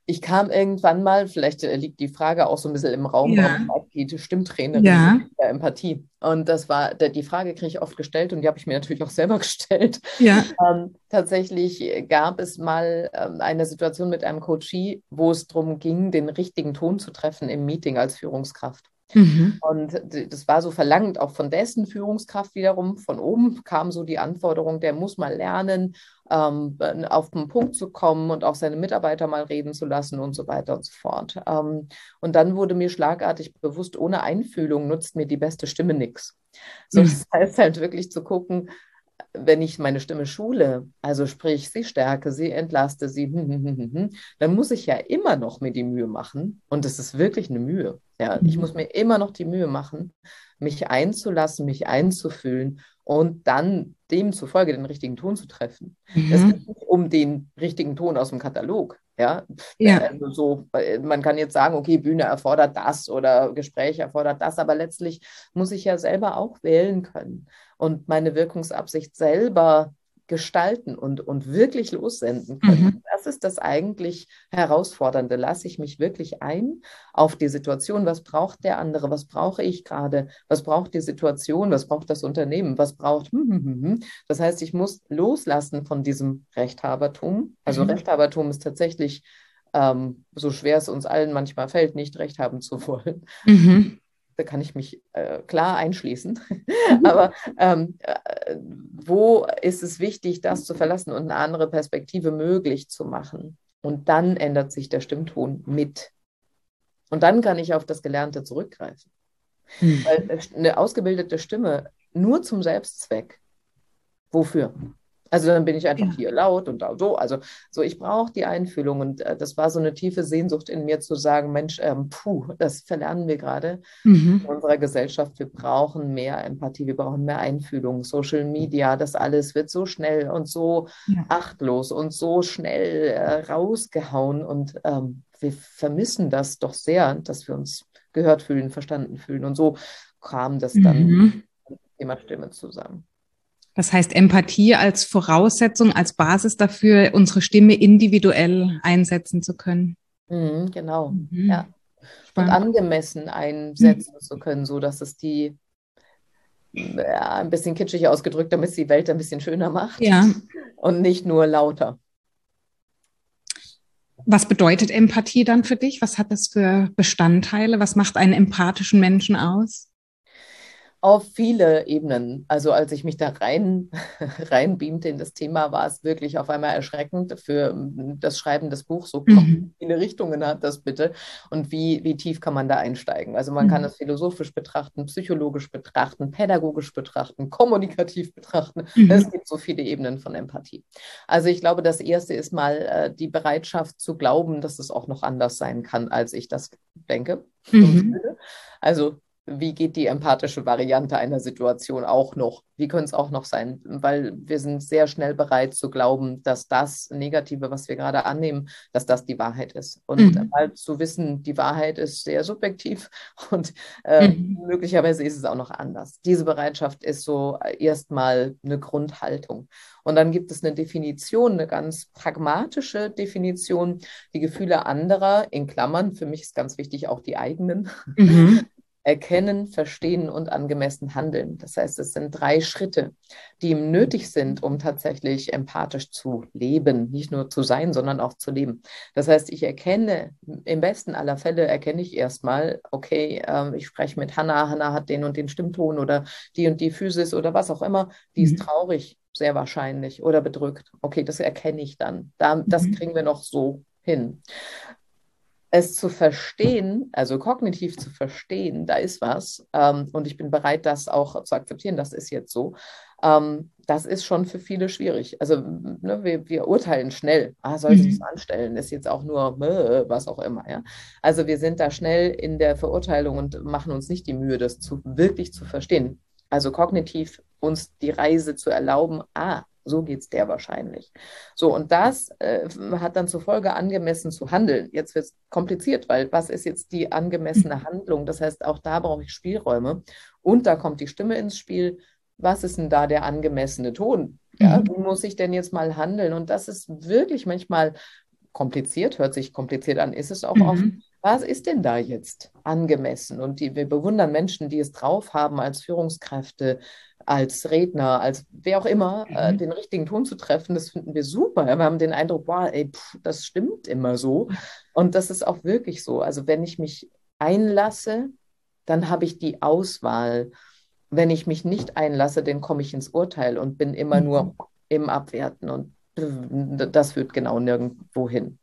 Ich kam irgendwann mal, vielleicht äh, liegt die Frage auch so ein bisschen im Raum, Ja, warum schreibt die Stimmtrainerin ja, so der Empathie? Und das war, der- die Frage kriege ich oft gestellt und die habe ich mir natürlich auch selber gestellt. ja. Ähm, tatsächlich gab es mal ähm, eine Situation mit einem Coachee, wo es darum ging, den richtigen Ton zu treffen im Meeting als Führungskraft. Mhm. Und das war so verlangt auch von dessen Führungskraft wiederum. Von oben kam so die Anforderung, der muss mal lernen, ähm, auf den Punkt zu kommen und auch seine Mitarbeiter mal reden zu lassen und so weiter und so fort. Ähm, und dann wurde mir schlagartig bewusst, ohne Einfühlung nutzt mir die beste Stimme nichts. So, Mhm. das heißt halt wirklich zu gucken, wenn ich meine Stimme schule, also sprich, sie stärke, sie entlaste, sie, hm, hm, hm, hm, hm, dann muss ich ja immer noch mir die Mühe machen. Und es ist wirklich eine Mühe. Ja, ich Mhm. muss mir immer noch die Mühe machen, mich einzulassen, mich einzufühlen und dann demzufolge den richtigen Ton zu treffen. Es Mhm. geht nicht um den richtigen Ton aus dem Katalog. Ja, Ja. also so, man kann jetzt sagen, okay, Bühne erfordert das oder Gespräch erfordert das, aber letztlich muss ich ja selber auch wählen können und meine Wirkungsabsicht selber gestalten und, und wirklich lossenden können. Mhm. Das ist das eigentlich Herausfordernde. Lasse ich mich wirklich ein auf die Situation? Was braucht der andere? Was brauche ich gerade? Was braucht die Situation? Was braucht das Unternehmen? Was braucht... Hm, hm, hm, hm. Das heißt, ich muss loslassen von diesem Rechthabertum. Also Mhm. Rechthabertum ist tatsächlich, ähm, so schwer es uns allen manchmal fällt, nicht recht haben zu wollen. Mhm. Da kann ich mich äh, klar einschließen. Mhm. Aber ähm, äh, wo ist es wichtig, das zu verlassen und eine andere Perspektive möglich zu machen? Und dann ändert sich der Stimmton mit. Und dann kann ich auf das Gelernte zurückgreifen. Weil Mhm. eine ausgebildete Stimme nur zum Selbstzweck, wofür? Also dann bin ich einfach Ja. hier laut und da so. Also so, ich brauche die Einfühlung und äh, das war so eine tiefe Sehnsucht in mir zu sagen, Mensch, ähm, puh, das verlernen wir gerade in Mhm. unserer Gesellschaft. Wir brauchen mehr Empathie, wir brauchen mehr Einfühlung. Social Media, das alles wird so schnell und so Ja. achtlos und so schnell äh, rausgehauen und ähm, wir vermissen das doch sehr, dass wir uns gehört fühlen, verstanden fühlen und so kam das dann Mhm. Thema Stimme zusammen. Das heißt, Empathie als Voraussetzung, als Basis dafür, unsere Stimme individuell einsetzen zu können. Mhm, genau, Mhm. ja. Und Spannend. angemessen Mhm. einsetzen zu können, so dass es die, ja, ein bisschen kitschig ausgedrückt, damit es die Welt ein bisschen schöner macht Ja. und nicht nur lauter. Was bedeutet Empathie dann für dich? Was hat das für Bestandteile? Was macht einen empathischen Menschen aus? Auf viele Ebenen. Also als ich mich da rein, reinbeamte in das Thema, war es wirklich auf einmal erschreckend für das Schreiben des Buchs. So Mhm. viele Richtungen hat das bitte. Und wie, wie tief kann man da einsteigen? Also man kann Mhm. es philosophisch betrachten, psychologisch betrachten, pädagogisch betrachten, kommunikativ betrachten. Es Mhm. gibt so viele Ebenen von Empathie. Also ich glaube, das erste ist mal äh, die Bereitschaft zu glauben, dass es auch noch anders sein kann, als ich das denke und Mhm. fühle. Also wie geht die empathische Variante einer Situation auch noch? Wie könnte es auch noch sein? Weil wir sind sehr schnell bereit zu glauben, dass das Negative, was wir gerade annehmen, dass das die Wahrheit ist. Und Mhm. halt zu wissen, die Wahrheit ist sehr subjektiv und äh, Mhm. möglicherweise ist es auch noch anders. Diese Bereitschaft ist so erstmal eine Grundhaltung. Und dann gibt es eine Definition, eine ganz pragmatische Definition, die Gefühle anderer, in Klammern, für mich ist ganz wichtig auch die eigenen, Mhm. erkennen, verstehen und angemessen handeln. Das heißt, es sind drei Schritte, die ihm nötig sind, um tatsächlich empathisch zu leben. Nicht nur zu sein, sondern auch zu leben. Das heißt, ich erkenne, im besten aller Fälle erkenne ich erstmal, okay, äh, ich spreche mit Hannah, Hannah hat den und den Stimmton oder die und die Physis oder was auch immer, die ist Mhm. traurig, sehr wahrscheinlich, oder bedrückt. Okay, das erkenne ich dann. Da, das Mhm. kriegen wir noch so hin. Es zu verstehen, also kognitiv zu verstehen, da ist was, ähm, und ich bin bereit, das auch zu akzeptieren, das ist jetzt so, ähm, das ist schon für viele schwierig. Also ne, wir, wir urteilen schnell, ah, soll sich so Mhm. anstellen, ist jetzt auch nur äh, was auch immer. Ja? Also wir sind da schnell in der Verurteilung und machen uns nicht die Mühe, das zu, wirklich zu verstehen. Also kognitiv uns die Reise zu erlauben, ah, so geht es der wahrscheinlich. So, und das äh, hat dann zur Folge, angemessen zu handeln. Jetzt wird es kompliziert, weil was ist jetzt die angemessene Handlung? Das heißt, auch da brauche ich Spielräume. Und da kommt die Stimme ins Spiel. Was ist denn da der angemessene Ton? Ja, Mhm. wie muss ich denn jetzt mal handeln? Und das ist wirklich manchmal kompliziert, hört sich kompliziert an, ist es auch oft. Mhm. Was ist denn da jetzt angemessen? Und die, wir bewundern Menschen, die es drauf haben, als Führungskräfte, als Redner, als wer auch immer, äh, Mhm. den richtigen Ton zu treffen. Das finden wir super. Wir haben den Eindruck, boah, ey, pff, das stimmt immer so. Und das ist auch wirklich so. Also wenn ich mich einlasse, dann habe ich die Auswahl. Wenn ich mich nicht einlasse, dann komme ich ins Urteil und bin immer nur Mhm. im Abwerten. Und das führt genau nirgendwo hin.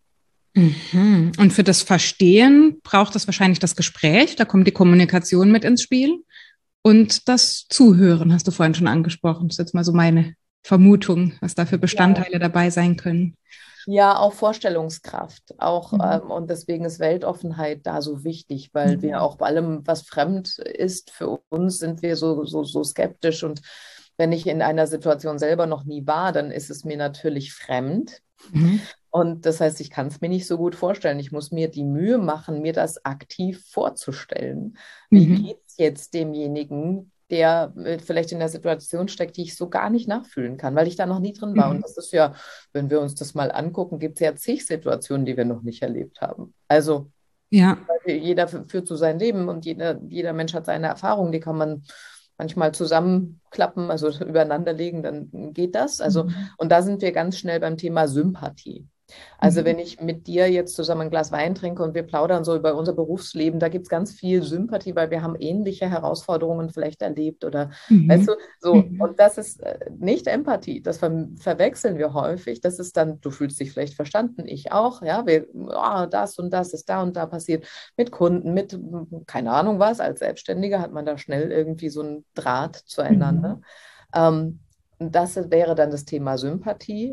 Mhm. Und für das Verstehen braucht es wahrscheinlich das Gespräch, da kommt die Kommunikation mit ins Spiel und das Zuhören, hast du vorhin schon angesprochen. Das ist jetzt mal so meine Vermutung, was da für Ja. Bestandteile dabei sein können. Ja, auch Vorstellungskraft, auch Mhm. ähm, und deswegen ist Weltoffenheit da so wichtig, weil wir Mhm. auch bei allem, was fremd ist für uns, sind wir so, so, so skeptisch. Und wenn ich in einer Situation selber noch nie war, dann ist es mir natürlich fremd. Mhm. Und das heißt, ich kann es mir nicht so gut vorstellen. Ich muss mir die Mühe machen, mir das aktiv vorzustellen. Wie Mhm. geht es jetzt demjenigen, der äh, vielleicht in der Situation steckt, die ich so gar nicht nachfühlen kann, weil ich da noch nie drin war. Und Mhm. das ist ja, wenn wir uns das mal angucken, gibt es ja zig Situationen, die wir noch nicht erlebt haben. Also Ja. jeder führt so sein Leben und jeder, jeder Mensch hat seine Erfahrungen, die kann man manchmal zusammenklappen, also übereinander legen, dann geht das. Also, Mhm. und da sind wir ganz schnell beim Thema Sympathie. Also Mhm. wenn ich mit dir jetzt zusammen ein Glas Wein trinke und wir plaudern so über unser Berufsleben, da gibt es ganz viel Sympathie, weil wir haben ähnliche Herausforderungen vielleicht erlebt oder, weißt du, Mhm. so. Mhm. Und das ist äh, nicht Empathie, das ver verwechseln wir häufig. Das ist dann, du fühlst dich vielleicht verstanden, ich auch, ja, wir, oh, das und das ist da und da passiert mit Kunden, mit, keine Ahnung was, als Selbstständiger hat man da schnell irgendwie so einen Draht zueinander. Mhm. Ähm, Das wäre dann das Thema Sympathie.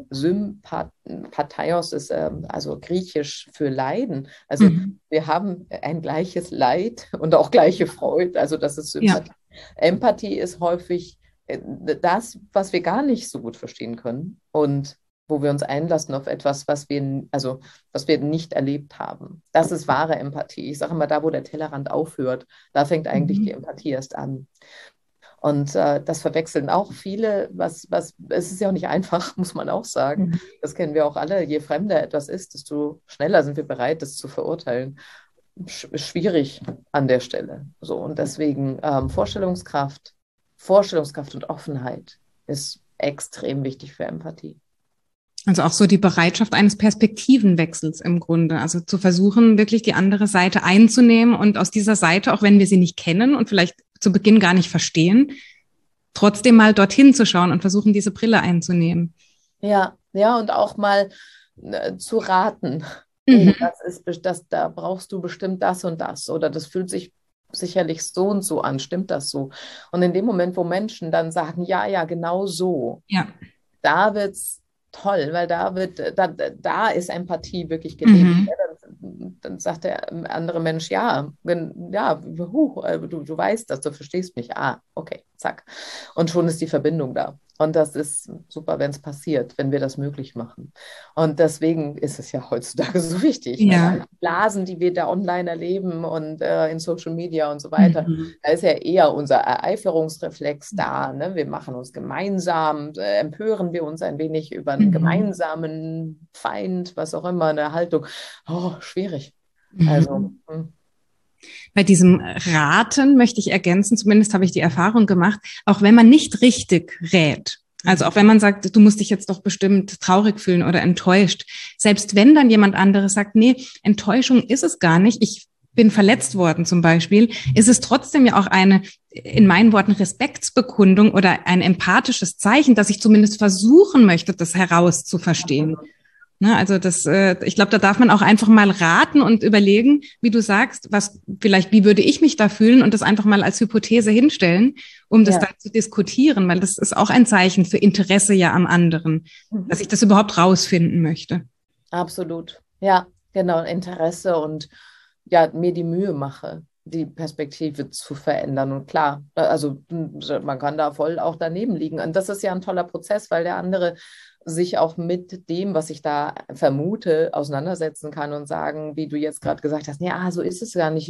Sympatheios ist ähm, also griechisch für Leiden. Also Mhm. wir haben ein gleiches Leid und auch gleiche Freude. Also das ist Ja. Sympathie. Empathie ist häufig äh, das, was wir gar nicht so gut verstehen können und wo wir uns einlassen auf etwas, was wir, also, was wir nicht erlebt haben. Das ist wahre Empathie. Ich sage immer, da, wo der Tellerrand aufhört, da fängt eigentlich die Mhm. Empathie erst an. Und äh, das verwechseln auch viele, was, was, es ist ja auch nicht einfach, muss man auch sagen. Mhm. Das kennen wir auch alle. Je fremder etwas ist, desto schneller sind wir bereit, das zu verurteilen. Sch schwierig an der Stelle. So, und deswegen ähm, Vorstellungskraft, Vorstellungskraft und Offenheit ist extrem wichtig für Empathie. Also auch so die Bereitschaft eines Perspektivenwechsels im Grunde. Also zu versuchen, wirklich die andere Seite einzunehmen und aus dieser Seite, auch wenn wir sie nicht kennen und vielleicht zu Beginn gar nicht verstehen, trotzdem mal dorthin zu schauen und versuchen, diese Brille einzunehmen. Ja, ja, und auch mal äh, zu raten. Oh, Mhm. das ist, be- das, da brauchst du bestimmt das und das. Oder das fühlt sich sicherlich so und so an. Stimmt das so? Und in dem Moment, wo Menschen dann sagen, ja, ja, genau so, Ja. da wird's toll, weil da wird, da, da ist Empathie wirklich gelebt. Ja, Mhm. dann, dann sagt der andere Mensch, ja, wenn, ja, huh, äh, du, du weißt das, du verstehst mich. Ah, okay, zack. Und schon ist die Verbindung da. Und das ist super, wenn es passiert, wenn wir das möglich machen. Und deswegen ist es ja heutzutage so wichtig, weil alle Ja. Blasen, die wir da online erleben und äh, in Social Media und so weiter, Mhm. da ist ja eher unser Ereiferungsreflex da. Ne? Wir machen uns gemeinsam, äh, empören wir uns ein wenig über einen Mhm. gemeinsamen Feind, was auch immer, eine Haltung. Oh, schwierig. Also, Mhm. hm, Bei diesem Raten möchte ich ergänzen, zumindest habe ich die Erfahrung gemacht, auch wenn man nicht richtig rät, also mhm. auch wenn man sagt, du musst dich jetzt doch bestimmt traurig fühlen oder enttäuscht, selbst wenn dann jemand anderes sagt, nee, Enttäuschung ist es gar nicht, ich bin verletzt worden zum Beispiel, ist es trotzdem ja auch eine, in meinen Worten, Respektsbekundung oder ein empathisches Zeichen, dass ich zumindest versuchen möchte, das herauszuverstehen. Absolut. Ne, also das, äh, ich glaube, da darf man auch einfach mal raten und überlegen, wie du sagst, was vielleicht, wie würde ich mich da fühlen und das einfach mal als Hypothese hinstellen, um das Ja. dann zu diskutieren, weil das ist auch ein Zeichen für Interesse ja am anderen, dass Mhm. ich das überhaupt rausfinden möchte. Absolut. Ja, genau, Interesse und ja, mir die Mühe mache, die Perspektive zu verändern. Und klar, also man kann da voll auch daneben liegen. Und das ist ja ein toller Prozess, weil der andere sich auch mit dem, was ich da vermute, auseinandersetzen kann und sagen, wie du jetzt gerade gesagt hast, ja, so ist es gar nicht.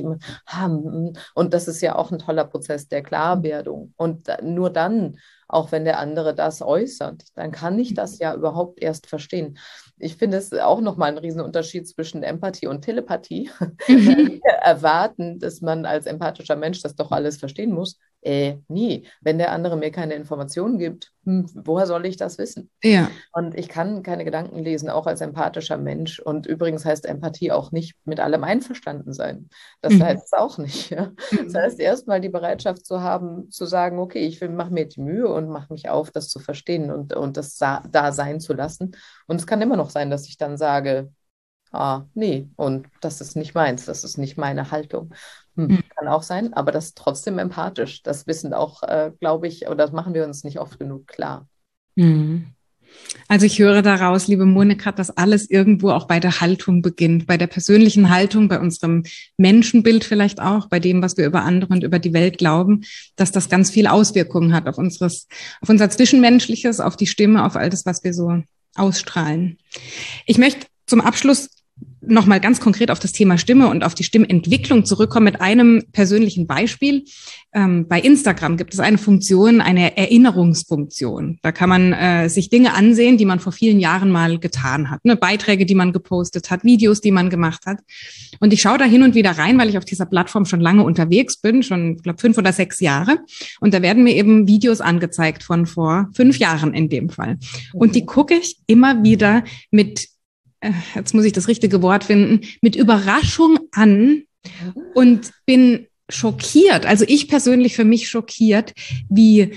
Und das ist ja auch ein toller Prozess der Klarwerdung. Und nur dann, auch wenn der andere das äußert, dann kann ich das ja überhaupt erst verstehen. Ich finde es auch nochmal ein Riesenunterschied zwischen Empathie und Telepathie. Mhm. Wir erwarten, dass man als empathischer Mensch das doch alles verstehen muss. Äh, nie. Wenn der andere mir keine Informationen gibt, hm, woher soll ich das wissen? Ja. Und ich kann keine Gedanken lesen, auch als empathischer Mensch. Und übrigens heißt Empathie auch nicht mit allem einverstanden sein. Das mhm. heißt es auch nicht. Ja? Das heißt erstmal die Bereitschaft zu haben, zu sagen, okay, ich mache mir die Mühe und mache mich auf, das zu verstehen und, und das da sein zu lassen. Und es kann immer noch sein, dass ich dann sage, ah, nee, und das ist nicht meins, das ist nicht meine Haltung. Hm, mhm. Kann auch sein, aber das ist trotzdem empathisch. Das wissen auch, äh, glaube ich, oder das machen wir uns nicht oft genug klar. Mhm. Also ich höre daraus, liebe Monika, dass alles irgendwo auch bei der Haltung beginnt, bei der persönlichen Haltung, bei unserem Menschenbild vielleicht auch, bei dem, was wir über andere und über die Welt glauben, dass das ganz viel Auswirkungen hat auf unseres, auf unser Zwischenmenschliches, auf die Stimme, auf all das, was wir so ausstrahlen. Ich möchte zum Abschluss nochmal ganz konkret auf das Thema Stimme und auf die Stimmentwicklung zurückkommen mit einem persönlichen Beispiel. Ähm, bei Instagram gibt es eine Funktion, eine Erinnerungsfunktion. Da kann man äh, sich Dinge ansehen, die man vor vielen Jahren mal getan hat. Ne? Beiträge, die man gepostet hat, Videos, die man gemacht hat. Und ich schaue da hin und wieder rein, weil ich auf dieser Plattform schon lange unterwegs bin, schon, ich glaube, fünf oder sechs Jahre. Und da werden mir eben Videos angezeigt von vor fünf Jahren in dem Fall. Und die gucke ich immer wieder mit jetzt muss ich das richtige Wort finden, mit Überraschung an und bin schockiert, also ich persönlich für mich schockiert, wie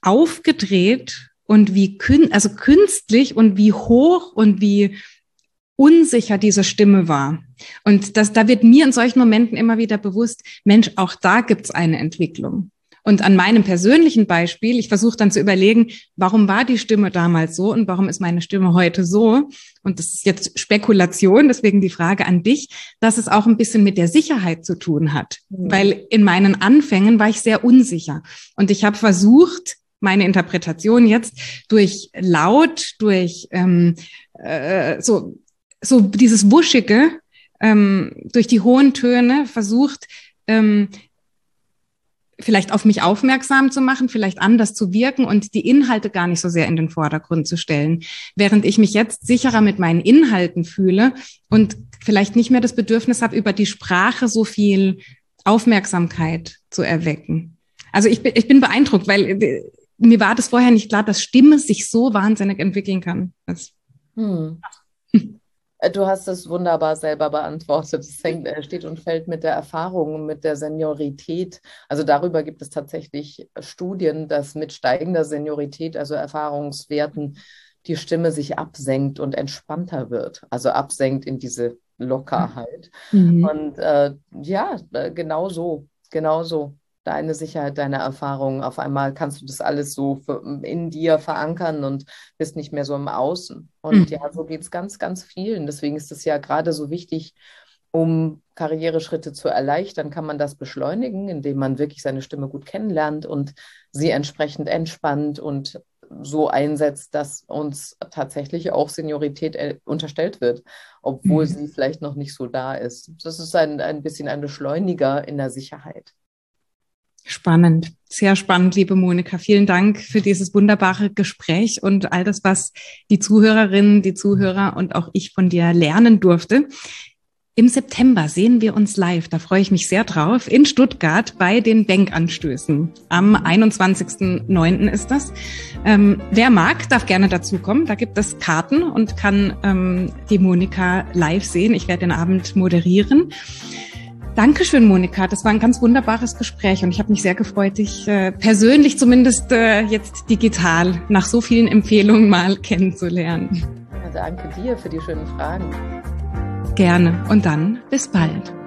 aufgedreht und wie kün- also künstlich und wie hoch und wie unsicher diese Stimme war. Und das, da wird mir in solchen Momenten immer wieder bewusst, Mensch, auch da gibt's eine Entwicklung. Und an meinem persönlichen Beispiel, ich versuche dann zu überlegen, warum war die Stimme damals so und warum ist meine Stimme heute so? Und das ist jetzt Spekulation, deswegen die Frage an dich, dass es auch ein bisschen mit der Sicherheit zu tun hat. Mhm. Weil in meinen Anfängen war ich sehr unsicher. Und ich habe versucht, meine Interpretation jetzt durch Laut, durch ähm, äh, so, so dieses Wuschige, ähm, durch die hohen Töne versucht, ähm, vielleicht auf mich aufmerksam zu machen, vielleicht anders zu wirken und die Inhalte gar nicht so sehr in den Vordergrund zu stellen. Während ich mich jetzt sicherer mit meinen Inhalten fühle und vielleicht nicht mehr das Bedürfnis habe, über die Sprache so viel Aufmerksamkeit zu erwecken. Also ich bin, ich bin beeindruckt, weil mir war das vorher nicht klar, dass Stimme sich so wahnsinnig entwickeln kann. Das hm. Du hast es wunderbar selber beantwortet. Es hängt, steht und fällt mit der Erfahrung, mit der Seniorität. Also darüber gibt es tatsächlich Studien, dass mit steigender Seniorität, also Erfahrungswerten, die Stimme sich absenkt und entspannter wird. Also absenkt in diese Lockerheit. Mhm. Und äh, ja, genau so, genau so. Deine Sicherheit, deine Erfahrung. Auf einmal kannst du das alles so in dir verankern und bist nicht mehr so im Außen. Und mhm. ja, so geht es ganz, ganz vielen. Deswegen ist es ja gerade so wichtig, um Karriereschritte zu erleichtern, kann man das beschleunigen, indem man wirklich seine Stimme gut kennenlernt und sie entsprechend entspannt und so einsetzt, dass uns tatsächlich auch Seniorität unterstellt wird, obwohl mhm. sie vielleicht noch nicht so da ist. Das ist ein, ein bisschen ein Beschleuniger in der Sicherheit. Spannend, sehr spannend, liebe Monika. Vielen Dank für dieses wunderbare Gespräch und all das, was die Zuhörerinnen, die Zuhörer und auch ich von dir lernen durfte. Im September sehen wir uns live, da freue ich mich sehr drauf, in Stuttgart bei den Denkanstößen. Am einundzwanzigsten neunten ist das. Ähm, wer mag, darf gerne dazukommen. Da gibt es Karten und kann ähm, die Monika live sehen. Ich werde den Abend moderieren. Dankeschön, Monika. Das war ein ganz wunderbares Gespräch und ich habe mich sehr gefreut, dich äh, persönlich zumindest äh, jetzt digital nach so vielen Empfehlungen mal kennenzulernen. Ja, danke dir für die schönen Fragen. Gerne und dann bis bald.